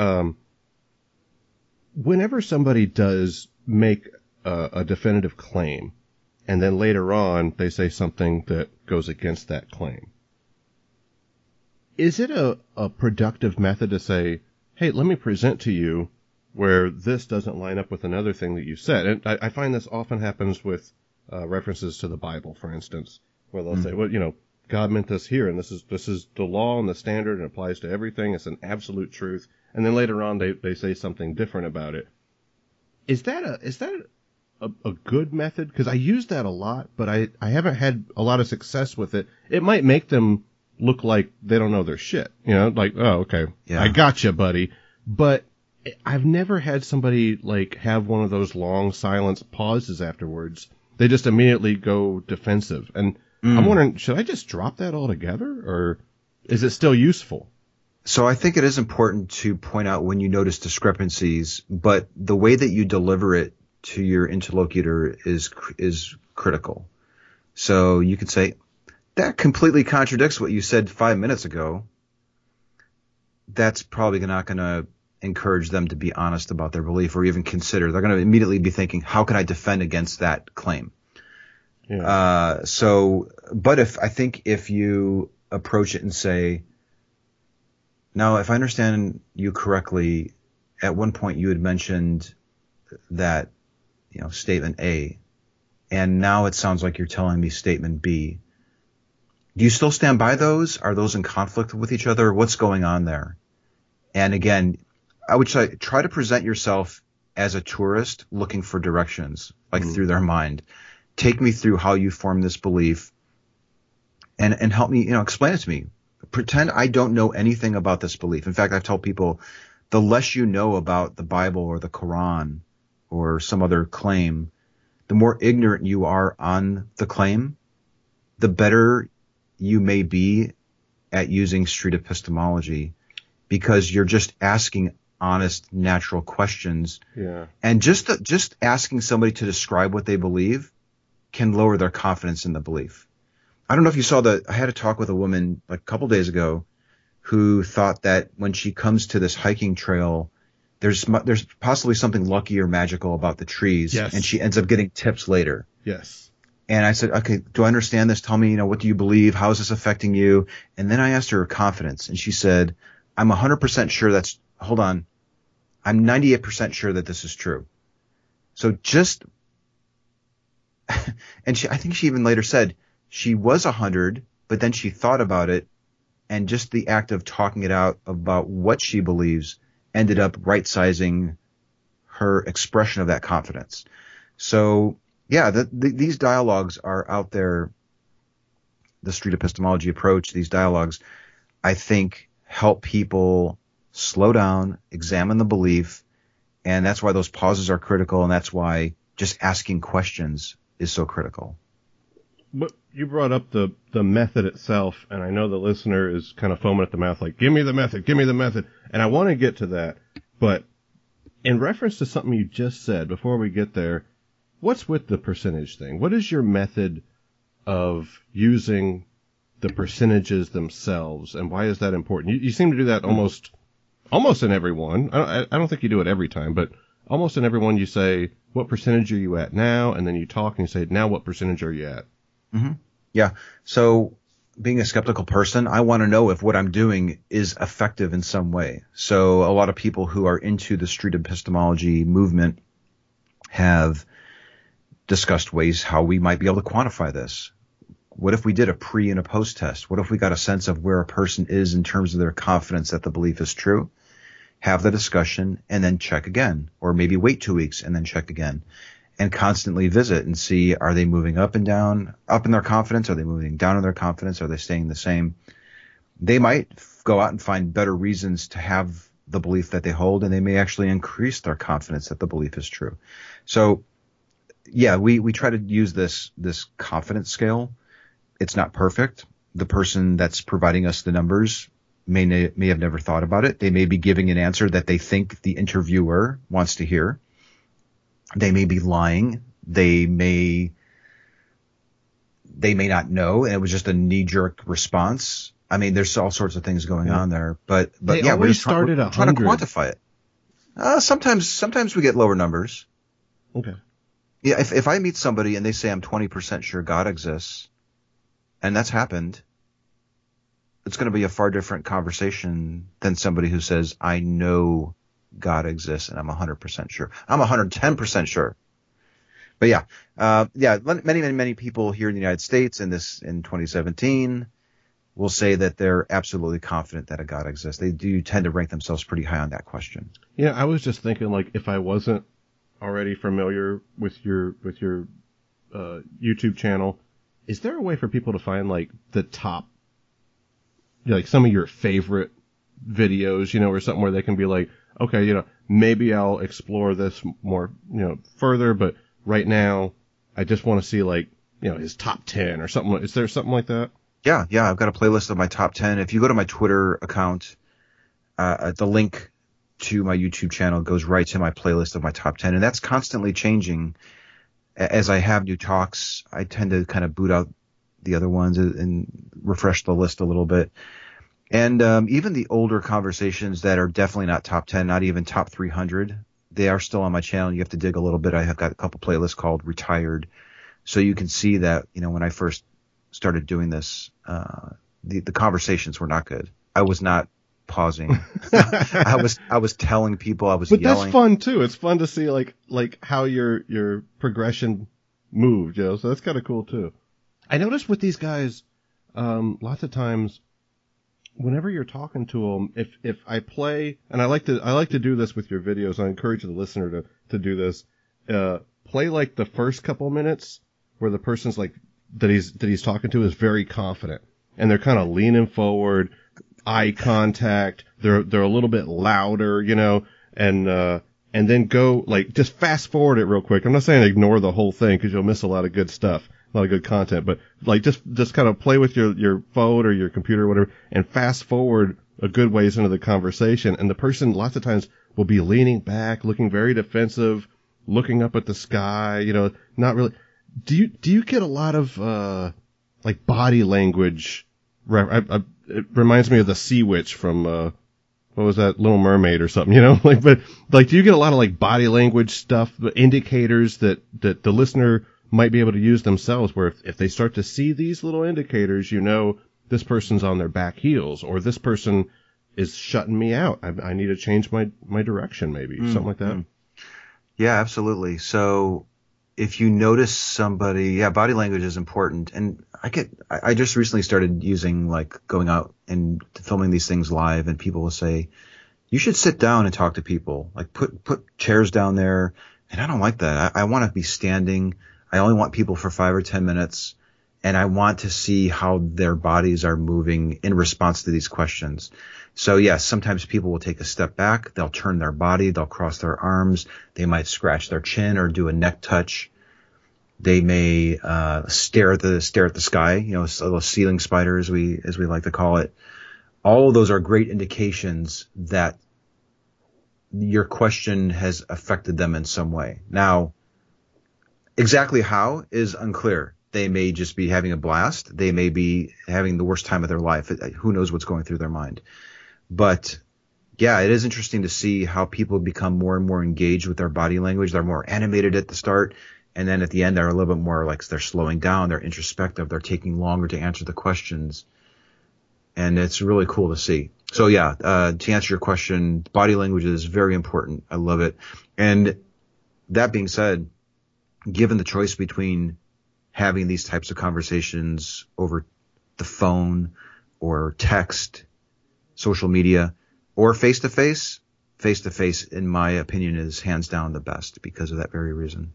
Whenever somebody does make a definitive claim, and then later on they say something that goes against that claim, is it a productive method to say, hey, let me present to you where this doesn't line up with another thing that you said? And I find this often happens with references to the Bible, for instance, where they'll say, well, God meant this here, and this is the law and the standard, and applies to everything. It's an absolute truth. And then later on, they say something different about it. Is that a good method? Because I use that a lot, but I haven't had a lot of success with it. It might make them look like they don't know their shit. You know, like, oh, okay, I gotcha, buddy. But I've never had somebody like have one of those long silence pauses afterwards. They just immediately go defensive. And I'm wondering, should I just drop that altogether, or is it still useful? So I think it is important to point out when you notice discrepancies, but the way that you deliver it to your interlocutor is critical. So you could say, that completely contradicts what you said 5 minutes ago. That's probably not going to encourage them to be honest about their belief or even consider. They're going to immediately be thinking, how can I defend against that claim? Yeah. But if you approach it and say, now, if I understand you correctly, at one point you had mentioned that, statement A, and now it sounds like you're telling me statement B. Do you still stand by those? Are those in conflict with each other? What's going on there? And again, I would say try to present yourself as a tourist looking for directions, like through their mind. Take me through how you form this belief and help me, explain it to me. Pretend I don't know anything about this belief. In fact, I've told people the less you know about the Bible or the Quran or some other claim, the more ignorant you are on the claim, the better you may be at using street epistemology, because you're just asking honest, natural questions. Yeah. And just asking somebody to describe what they believe can lower their confidence in the belief. I don't know if you saw I had a talk with a woman like a couple days ago who thought that when she comes to this hiking trail, there's possibly something lucky or magical about the trees. Yes. And she ends up getting tips later. Yes. And I said, okay, do I understand this? Tell me, what do you believe? How is this affecting you? And then I asked her confidence, and she said, I'm 100% sure hold on. I'm 98% sure that this is true. So and I think she even later said she was 100, but then she thought about it, and just the act of talking it out about what she believes ended up right-sizing her expression of that confidence. So, yeah, these dialogues are out there. The street epistemology approach, these dialogues, I think, help people slow down, examine the belief, and that's why those pauses are critical, and that's why just asking questions is so critical. But you brought up the method itself, and I know the listener is kind of foaming at the mouth like, give me the method, and I want to get to that, but in reference to something you just said, before we get there, what's with the percentage thing? What is your method of using the percentages themselves, and why is that important? You seem to do that almost in every one. I don't think you do it every time, but almost in every one you say, what percentage are you at now? And then you talk and you say, now what percentage are you at? Mm-hmm. Yeah. So being a skeptical person, I want to know if what I'm doing is effective in some way. So a lot of people who are into the street epistemology movement have discussed ways how we might be able to quantify this. What if we did a pre and a post test? What if we got a sense of where a person is in terms of their confidence that the belief is true? Have the discussion and then check again, or maybe wait 2 weeks and then check again, and constantly visit and see, are they moving up and down, up in their confidence? Are they moving down in their confidence? Are they staying the same? They might go out and find better reasons to have the belief that they hold, and they may actually increase their confidence that the belief is true. So, yeah, we try to use this confidence scale. It's not perfect. The person that's providing us the numbers may have never thought about it. They may be giving an answer that they think the interviewer wants to hear. They may be lying. They may not know, and it was just a knee-jerk response. I mean, there's all sorts of things going on there. But yeah, we're trying to quantify it. Sometimes we get lower numbers. Okay. Yeah, if I meet somebody and they say I'm 20% sure God exists, and that's happened, it's going to be a far different conversation than somebody who says, I know God exists and I'm 100% sure. I'm 110% sure. But yeah, many people here in the United States in 2017 will say that they're absolutely confident that a God exists. They do tend to rank themselves pretty high on that question. Yeah, I was just thinking, like, if I wasn't already familiar with your YouTube channel, is there a way for people to find, like, the top, like, some of your favorite videos, you know, or something where they can be like, okay, you know, maybe I'll explore this more, you know, further, but right now I just want to see, like, you know, his top 10 or something. Is there something like that? Yeah, I've got a playlist of my top 10. If you go to my Twitter account, the link to my YouTube channel goes right to my playlist of my top 10, and that's constantly changing. As I have new talks, I tend to kind of boot out the other ones and refresh the list a little bit. And even the older conversations that are definitely not top 10, not even top 300, they are still on my channel. You have to dig a little bit. I have got a couple playlists called Retired. So you can see that, you know, when I first started doing this, the conversations were not good. I was not pausing. I was telling people, I was yelling. But that's fun too. It's fun to see like how your progression moved, you know. So that's kind of cool too. I noticed with these guys, lots of times, whenever you're talking to them, if I play, and I like to do this with your videos. I encourage the listener to do this. Play like the first couple minutes where the person's like that he's talking to is very confident, and they're kind of leaning forward, eye contact. They're a little bit louder, you know, and then go like just fast forward it real quick. I'm not saying ignore the whole thing because you'll miss a lot of good stuff, a lot of good content, but like just kind of play with your phone or your computer or whatever and fast forward a good ways into the conversation. And the person lots of times will be leaning back, looking very defensive, looking up at the sky, you know, not really. Do you get a lot of like body language? It reminds me of the Sea Witch from what was that, Little Mermaid or something, you know? Like, but like, do you get a lot of like body language stuff, indicators that the listener might be able to use themselves? Where if they start to see these little indicators, you know, this person's on their back heels, or this person is shutting me out. I need to change my direction, maybe something like that. Yeah, absolutely. So if you notice somebody, body language is important. And I just recently started using, like, going out and filming these things live, and people will say, you should sit down and talk to people. Like, put chairs down there. And I don't like that. I want to be standing. I only want people for 5 or 10 minutes. And I want to see how their bodies are moving in response to these questions. So yes, sometimes people will take a step back. They'll turn their body. They'll cross their arms. They might scratch their chin or do a neck touch. They may stare at the sky, you know, a little ceiling spider, as we like to call it. All of those are great indications that your question has affected them in some way. Now, exactly how is unclear. They may just be having a blast. They may be having the worst time of their life. Who knows what's going through their mind? But yeah, it is interesting to see how people become more and more engaged with their body language. They're more animated at the start. And then at the end, they're a little bit more like they're slowing down. They're introspective. They're taking longer to answer the questions. And it's really cool to see. So yeah, to answer your question, body language is very important. I love it. And that being said, given the choice between having these types of conversations over the phone or text, social media, or face-to-face, in my opinion, is hands down the best because of that very reason.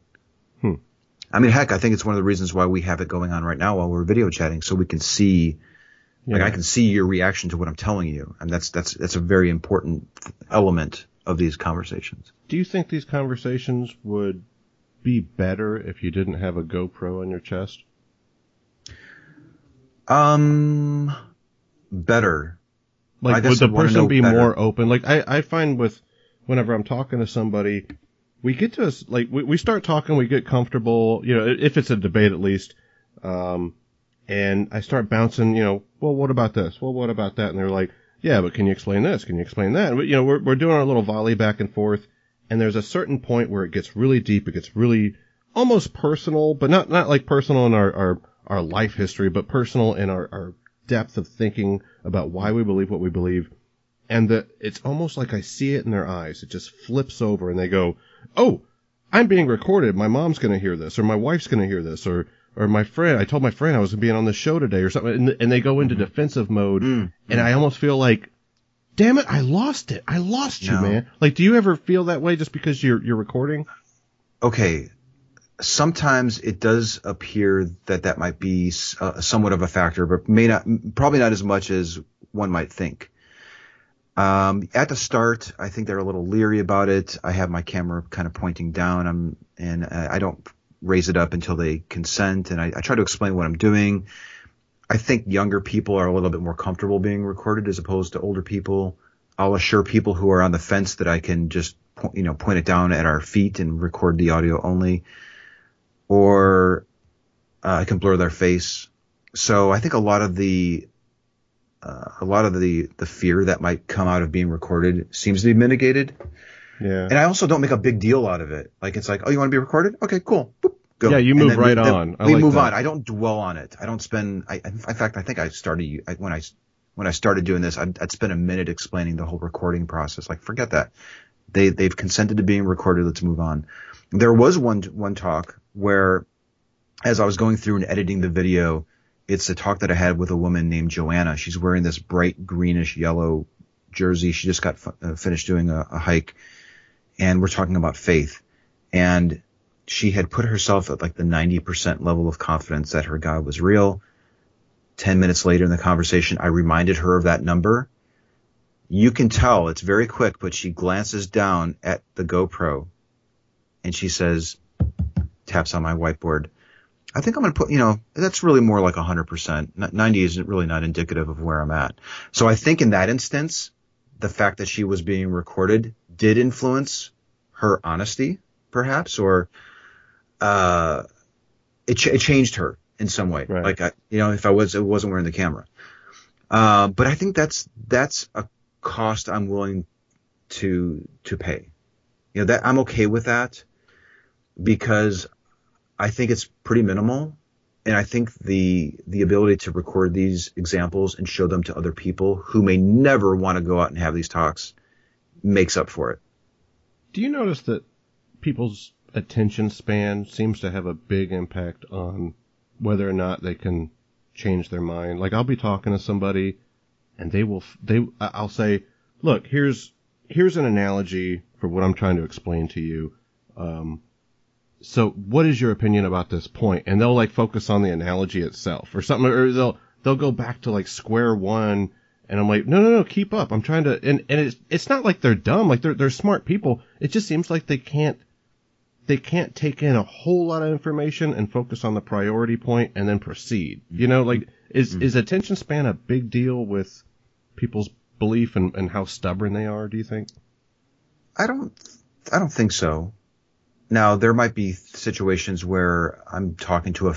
I mean, heck, I think it's one of the reasons why we have it going on right now while we're video chatting, so we can see, like, I can see your reaction to what I'm telling you, and that's a very important element of these conversations. Do you think these conversations would be better if you didn't have a GoPro on your chest? Better. Like, would the person be more open? Like, I find whenever I'm talking to somebody, we get to we start talking, we get comfortable, you know, if it's a debate at least, and I start bouncing, you know, well, what about this? Well, what about that? And they're like, yeah, but can you explain this? Can you explain that? And you know, we're doing our little volley back and forth, and there's a certain point where it gets really deep, it gets really almost personal, but not like personal in our life history, but personal in our depth of thinking about why we believe what we believe. And it's almost like I see it in their eyes. It just flips over and they go, oh, I'm being recorded. My mom's going to hear this, or my wife's going to hear this, or or my friend, I told my friend I was being on the show today or something, and they go into defensive mode, and I almost feel like, damn it, I lost it. I lost you, man. Like, do you ever feel that way just because you're recording? Okay. Sometimes it does appear that might be somewhat of a factor, but probably not as much as one might think. At the start, I think they're a little leery about it. I have my camera kind of pointing down, and I don't raise it up until they consent, and I try to explain what I'm doing. I think younger people are a little bit more comfortable being recorded as opposed to older people. I'll assure people who are on the fence that I can just point it down at our feet and record the audio only, or I can blur their face. So I think a lot of the fear that might come out of being recorded seems to be mitigated. Yeah. And I also don't make a big deal out of it. Like, it's like, oh, you want to be recorded? Okay, cool. Boop, go. Yeah, you move right on. We move on. I don't dwell on it. I don't spend. In fact, I think I started when I started doing this, I'd spend a minute explaining the whole recording process. Like, forget that. They've consented to being recorded. Let's move on. There was one talk where, as I was going through and editing the video, it's a talk that I had with a woman named Joanna. She's wearing this bright greenish yellow jersey. She just got finished doing a hike, and we're talking about faith. And she had put herself at like the 90% level of confidence that her God was real. 10 minutes later in the conversation, I reminded her of that number. You can tell it's very quick, but she glances down at the GoPro and she says, taps on my whiteboard, I think I'm going to put, that's really more like 100%. 90 isn't really not indicative of where I'm at. So I think in that instance, the fact that she was being recorded did influence her honesty, perhaps, or it changed her in some way. Right. Like, if I wasn't wearing the camera. But I think that's a cost I'm willing to pay. That I'm okay with that, because I think it's pretty minimal. And I think the ability to record these examples and show them to other people who may never want to go out and have these talks makes up for it. Do you notice that people's attention span seems to have a big impact on whether or not they can change their mind? Like, I'll be talking to somebody and I'll say, look, here's an analogy for what I'm trying to explain to you. So what is your opinion about this point? And they'll like focus on the analogy itself or something, or they'll go back to like square one. And I'm like, no, keep up. I'm trying to, and it's not like they're dumb. Like they're smart people. It just seems like they can't take in a whole lot of information and focus on the priority point and then proceed. Is attention span a big deal with people's belief and how stubborn they are, do you think? I don't think so. Now, there might be situations where I'm talking to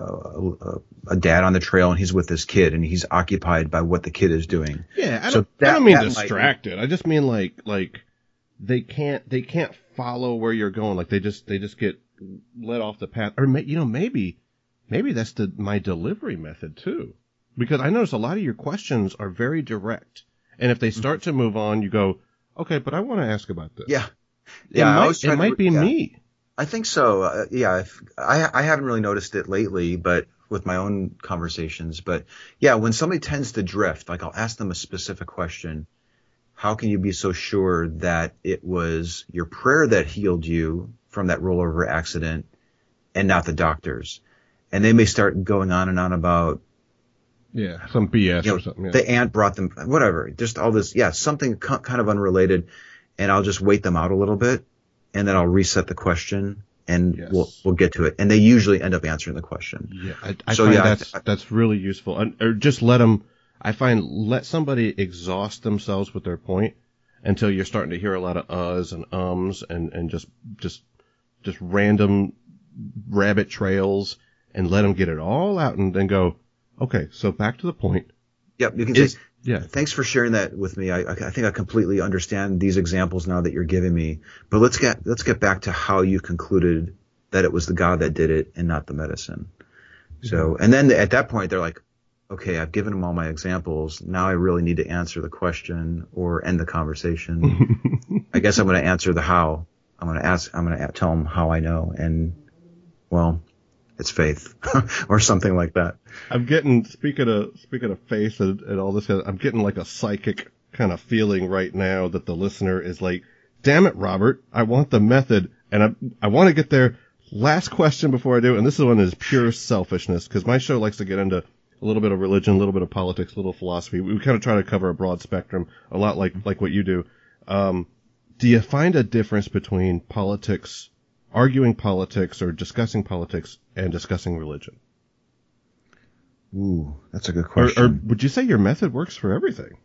a dad on the trail and he's with his kid and he's occupied by what the kid is doing. Yeah, I don't mean distracted. I just mean like they can't follow where you're going. Like they just get let off the path. Or maybe that's my delivery method too. Because I notice a lot of your questions are very direct. And if they start to move on, you go, okay, but I want to ask about this. Yeah. It might be me. I think so. I haven't really noticed it lately, but with my own conversations. But yeah, when somebody tends to drift, like I'll ask them a specific question. How can you be so sure that it was your prayer that healed you from that rollover accident and not the doctors? And they may start going on and on about, some BS or something. Yeah. The aunt brought them, whatever, just all this, something kind of unrelated. And I'll just wait them out a little bit, and then I'll reset the question, and we'll get to it. And they usually end up answering the question. Yeah, I find that's really useful. Or just let somebody exhaust themselves with their point until you're starting to hear a lot of uhs and ums and just random rabbit trails, and let them get it all out and then go, okay, so back to the point. Yep, you can say, thanks for sharing that with me. I think I completely understand these examples now that you're giving me. But let's get back to how you concluded that it was the God that did it and not the medicine. So, and then at that point, they're like, okay, I've given them all my examples. Now I really need to answer the question or end the conversation. I guess I'm going to answer the how. I'm going to tell them how I know. And, well, It's faith or something like that. I'm getting, speaking of faith and all this, I'm getting like a psychic kind of feeling right now that the listener is like, damn it, Robert, I want the method, and I want to get there. Last question before I do, and this one is pure selfishness, because my show likes to get into a little bit of religion, a little bit of politics, a little philosophy. We kind of try to cover a broad spectrum, a lot like what you do. Do you find a difference between politics, arguing politics or discussing politics, and discussing religion? Ooh, that's a good question. Or would you say your method works for everything?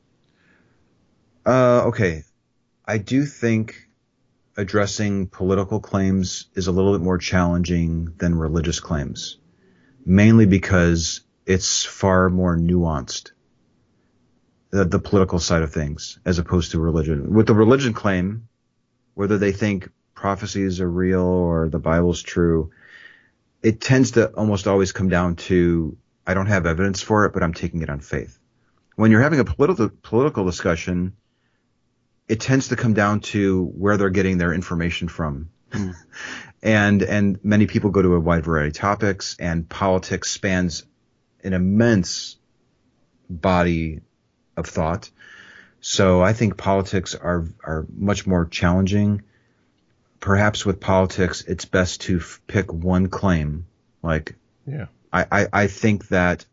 Okay. I do think addressing political claims is a little bit more challenging than religious claims, mainly because it's far more nuanced, the political side of things, as opposed to religion. With the religion claim, whether they think prophecies are real or the Bible's true, it tends to almost always come down to, I don't have evidence for it, but I'm taking it on faith. When you're having a political discussion, it tends to come down to where they're getting their information from. And many people go to a wide variety of topics, and politics spans an immense body of thought. So I think politics are much more challenging. Perhaps with politics, it's best to pick one claim. Like, yeah, I think that,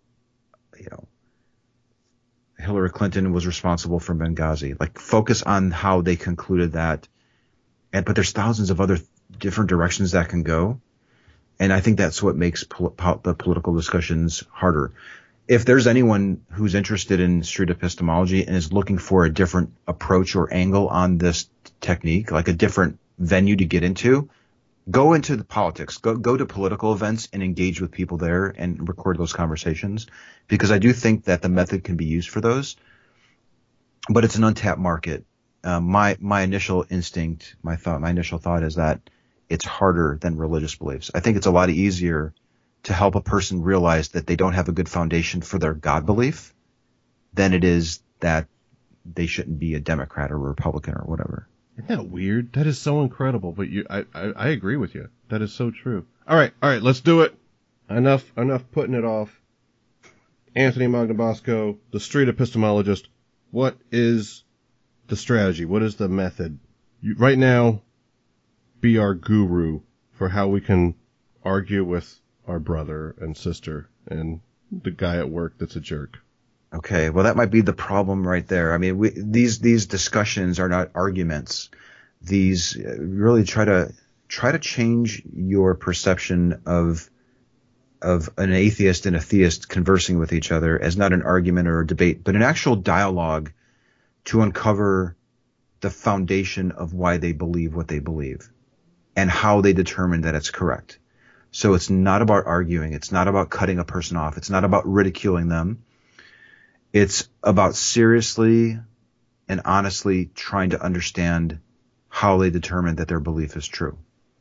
Hillary Clinton was responsible for Benghazi. Like, focus on how they concluded that. But there's thousands of other different directions that can go. And I think that's what makes the political discussions harder. If there's anyone who's interested in street epistemology and is looking for a different approach or angle on this technique, like a different venue to get into, go into the politics, go to political events and engage with people there and record those conversations, because I do think that the method can be used for those, but it's an untapped market. My initial instinct, my initial thought is that it's harder than religious beliefs. I think it's a lot easier to help a person realize that they don't have a good foundation for their God belief than it is that they shouldn't be a Democrat or a Republican or whatever. Isn't that weird? That is so incredible, but I agree with you. That is so true. All right, let's do it. Enough putting it off. Anthony Magnabosco, the street epistemologist. What is the strategy? What is the method? Right now, be our guru for how we can argue with our brother and sister and the guy at work that's a jerk. Okay, well, that might be the problem right there. I mean, these discussions are not arguments. These really try to change your perception of an atheist and a theist conversing with each other as not an argument or a debate, but an actual dialogue to uncover the foundation of why they believe what they believe and how they determine that it's correct. So it's not about arguing. It's not about cutting a person off. It's not about ridiculing them. It's about seriously and honestly trying to understand how they determine that their belief is true,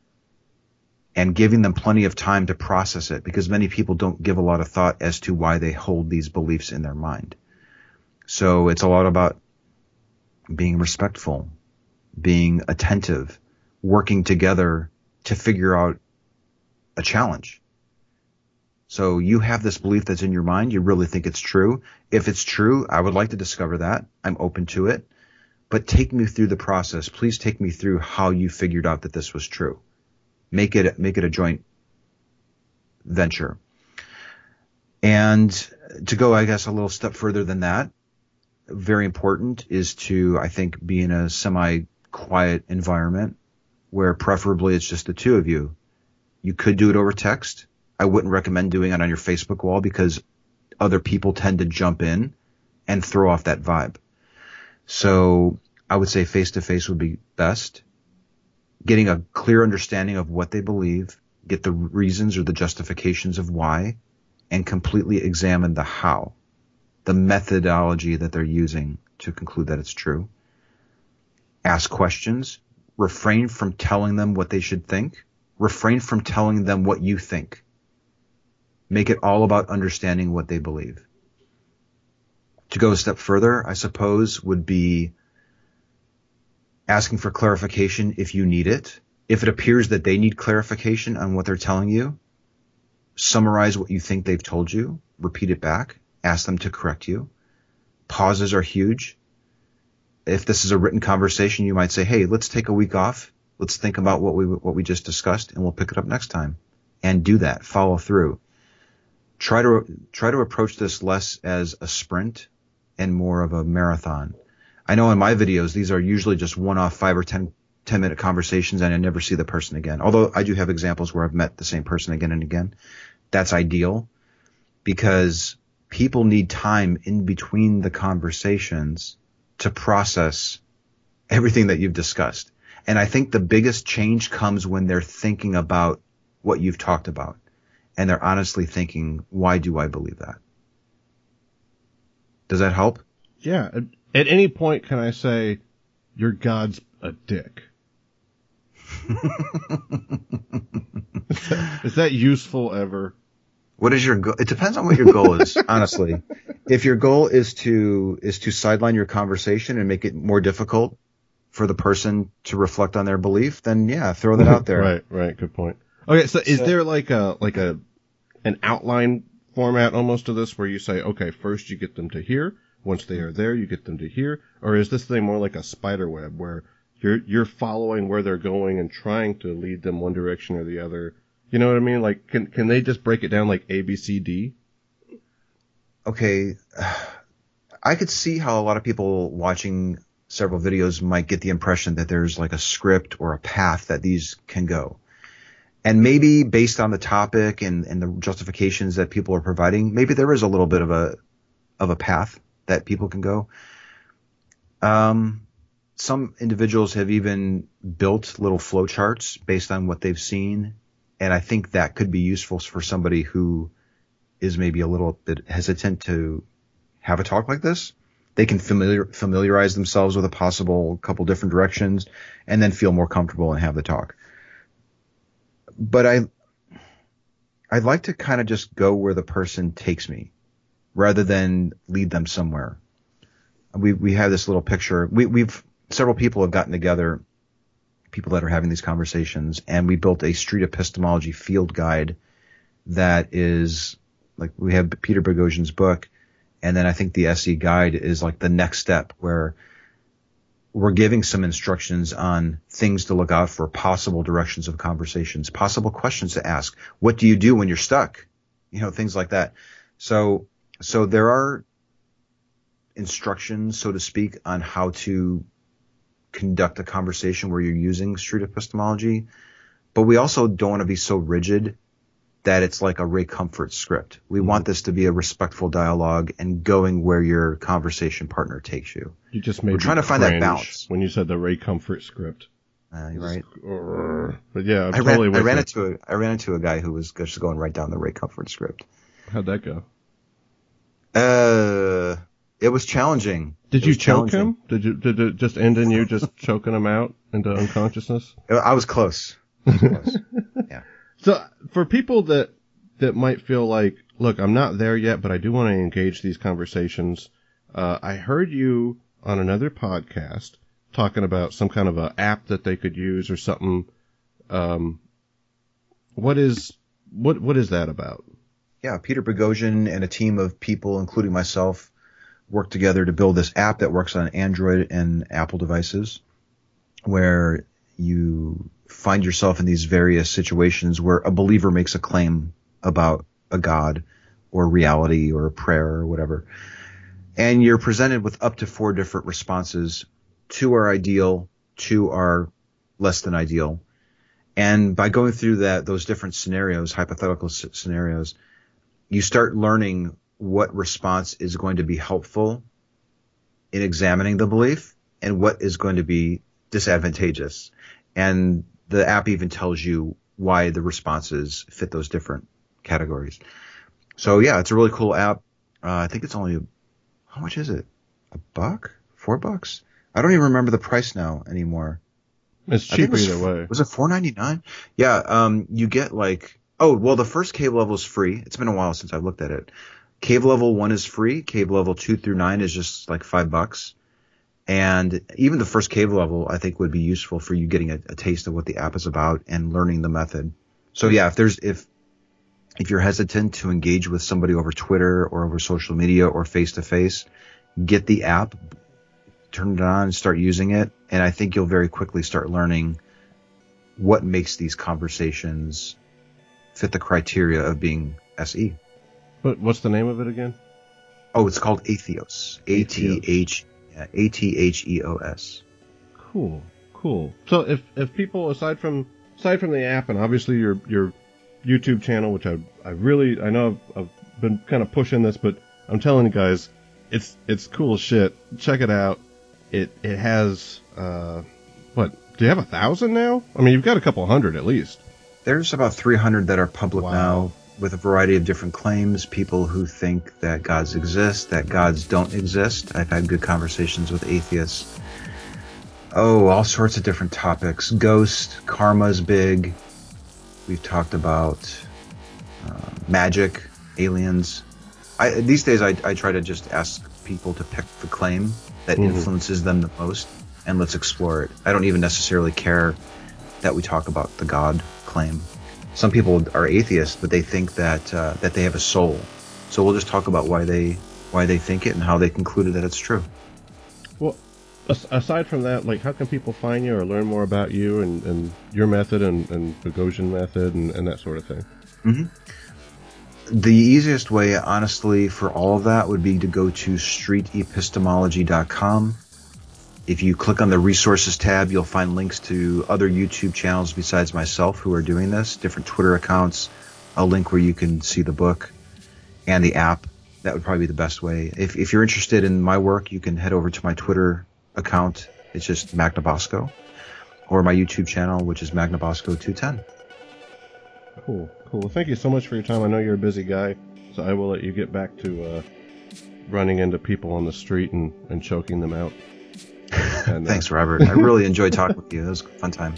and giving them plenty of time to process it, because many people don't give a lot of thought as to why they hold these beliefs in their mind. So it's a lot about being respectful, being attentive, working together to figure out a challenge. So you have this belief that's in your mind. You really think it's true. If it's true, I would like to discover that. I'm open to it. But take me through the process. Please take me through how you figured out that this was true. Make it a joint venture. And to go, I guess, a little step further than that, very important is to, I think, be in a semi-quiet environment where preferably it's just the two of you. You could do it over text. I wouldn't recommend doing it on your Facebook wall because other people tend to jump in and throw off that vibe. So I would say face-to-face would be best. Getting a clear understanding of what they believe, get the reasons or the justifications of why, and completely examine the how, the methodology that they're using to conclude that it's true. Ask questions. Refrain from telling them what they should think. Refrain from telling them what you think. Make it all about understanding what they believe. To go a step further, I suppose, would be asking for clarification if you need it. If it appears that they need clarification on what they're telling you, summarize what you think they've told you, repeat it back, ask them to correct you. Pauses are huge. If this is a written conversation, you might say, hey, let's take a week off. Let's think about what we just discussed, and we'll pick it up next time. And do that. Follow through. Try to approach this less as a sprint and more of a marathon. I know in my videos, these are usually just one-off 5 or 10-minute conversations, and I never see the person again. Although I do have examples where I've met the same person again and again. That's ideal because people need time in between the conversations to process everything that you've discussed. And I think the biggest change comes when they're thinking about what you've talked about. And they're honestly thinking, why do I believe that? Does that help? Yeah. At any point, can I say, your God's a dick? Is that useful ever? What is your goal? It depends on what your goal is, honestly. If your goal is to sideline your conversation and make it more difficult for the person to reflect on their belief, then yeah, throw that out there. Right. Good point. Okay, so is there like an outline format almost to this where you say, okay, first you get them to here, once they are there, you get them to here, or is this thing more like a spider web where you're following where they're going and trying to lead them one direction or the other? You know what I mean? Like, can they just break it down like A, B, C, D? Okay, I could see how a lot of people watching several videos might get the impression that there's like a script or a path that these can go. And maybe based on the topic and the justifications that people are providing, maybe there is a little bit of a path that people can go. Some individuals have even built little flowcharts based on what they've seen. And I think that could be useful for somebody who is maybe a little bit hesitant to have a talk like this. They can familiarize themselves with a possible couple different directions and then feel more comfortable and have the talk. But I'd like to kind of just go where the person takes me rather than lead them somewhere. We have this little picture. Several people have gotten together, people that are having these conversations, and we built a street epistemology field guide that is like, we have Peter Boghossian's book, and then I think the SE guide is like the next step where we're giving some instructions on things to look out for, possible directions of conversations, possible questions to ask. What do you do when you're stuck? Things like that. So there are instructions, so to speak, on how to conduct a conversation where you're using street epistemology, but we also don't want to be so rigid that it's like a Ray Comfort script. We want this to be a respectful dialogue and going where your conversation partner takes you. You just made We're trying to find that balance. When you said the Ray Comfort script. You're right. But yeah, I ran into a guy who was just going right down the Ray Comfort script. How'd that go? It was challenging. Did you choke him? Did it just end in you just choking him out into unconsciousness? I was close. Yeah. So for people that might feel like, look, I'm not there yet, but I do want to engage these conversations. I heard you on another podcast talking about some kind of an app that they could use or something. What is that about? Yeah, Peter Boghossian and a team of people, including myself, worked together to build this app that works on Android and Apple devices, where you find yourself in these various situations where a believer makes a claim about a God or reality or a prayer or whatever. And you're presented with up to 4 different responses. 2 are ideal, 2 are less than ideal. And by going through those different scenarios, hypothetical scenarios, you start learning what response is going to be helpful in examining the belief and what is going to be disadvantageous. And the app even tells you why the responses fit those different categories. So yeah, it's a really cool app. I think it's only, how much is it? $1? $4? I don't even remember the price now anymore. It's cheap either way. Was it $4.99? Yeah. You get the first cave level is free. It's been a while since I've looked at it. Cave level 1 is free. Cave level 2 through 9 is just like $5. And even the first cave level, I think, would be useful for you getting a taste of what the app is about and learning the method. So yeah, if you're hesitant to engage with somebody over Twitter or over social media or face-to-face, get the app, turn it on, and start using it. And I think you'll very quickly start learning what makes these conversations fit the criteria of being SE. But what's the name of it again? Oh, it's called Atheos. Atheos. Cool. So if people, aside from the app and obviously your YouTube channel, which I know I've been kind of pushing this, but I'm telling you guys, it's cool shit. Check it out. It has what? Do you have 1,000 now? I mean, you've got a couple hundred at least. There's about 300 that are public now, with a variety of different claims. People who think that gods exist, that gods don't exist. I've had good conversations with atheists. Oh, all sorts of different topics. Ghost, karma's big. We've talked about magic, aliens. These days I try to just ask people to pick the claim that influences them the most, and let's explore it. I don't even necessarily care that we talk about the God claim. Some people are atheists, but they think that they have a soul. So we'll just talk about why they think it and how they concluded that it's true. Well, aside from that, like, how can people find you or learn more about you and your method and the Goshen method and that sort of thing? Mm-hmm. The easiest way, honestly, for all of that would be to go to streetepistemology.com. If you click on the resources tab, you'll find links to other YouTube channels besides myself who are doing this, different Twitter accounts, a link where you can see the book and the app. That would probably be the best way. If you're interested in my work, you can head over to my Twitter account. It's just Magnabosco, or my YouTube channel, which is Magnabosco210. Cool. Thank you so much for your time. I know you're a busy guy, so I will let you get back to running into people on the street and choking them out. And, Thanks, Robert. I really enjoyed talking with you. It was a fun time.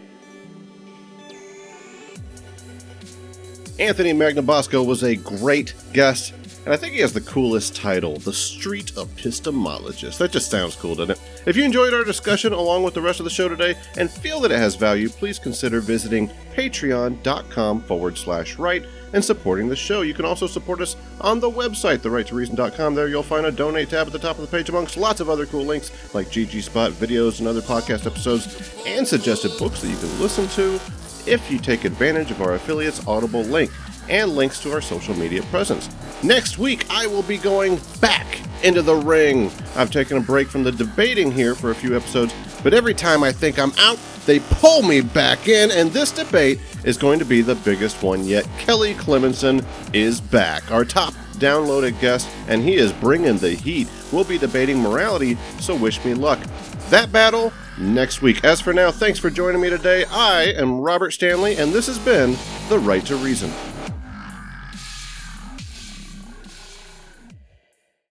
Anthony Magnabosco was a great guest, and I think he has the coolest title, the Street Epistemologist. That just sounds cool, doesn't it? If you enjoyed our discussion along with the rest of the show today and feel that it has value, please consider visiting patreon.com/right and supporting the show. You can also support us on the website, therighttoreason.com. There you'll find a donate tab at the top of the page amongst lots of other cool links like GG Spot videos and other podcast episodes and suggested books that you can listen to if you take advantage of our affiliates' Audible link and links to our social media presence. Next week, I will be going back into the ring. I've taken a break from the debating here for a few episodes, but every time I think I'm out, they pull me back in, and this debate is going to be the biggest one yet. Kelly Clemenson is back, our top downloaded guest, and he is bringing the heat. We'll be debating morality, so wish me luck. That battle next week. As for now, thanks for joining me today. I am Robert Stanley, and this has been The Right to Reason.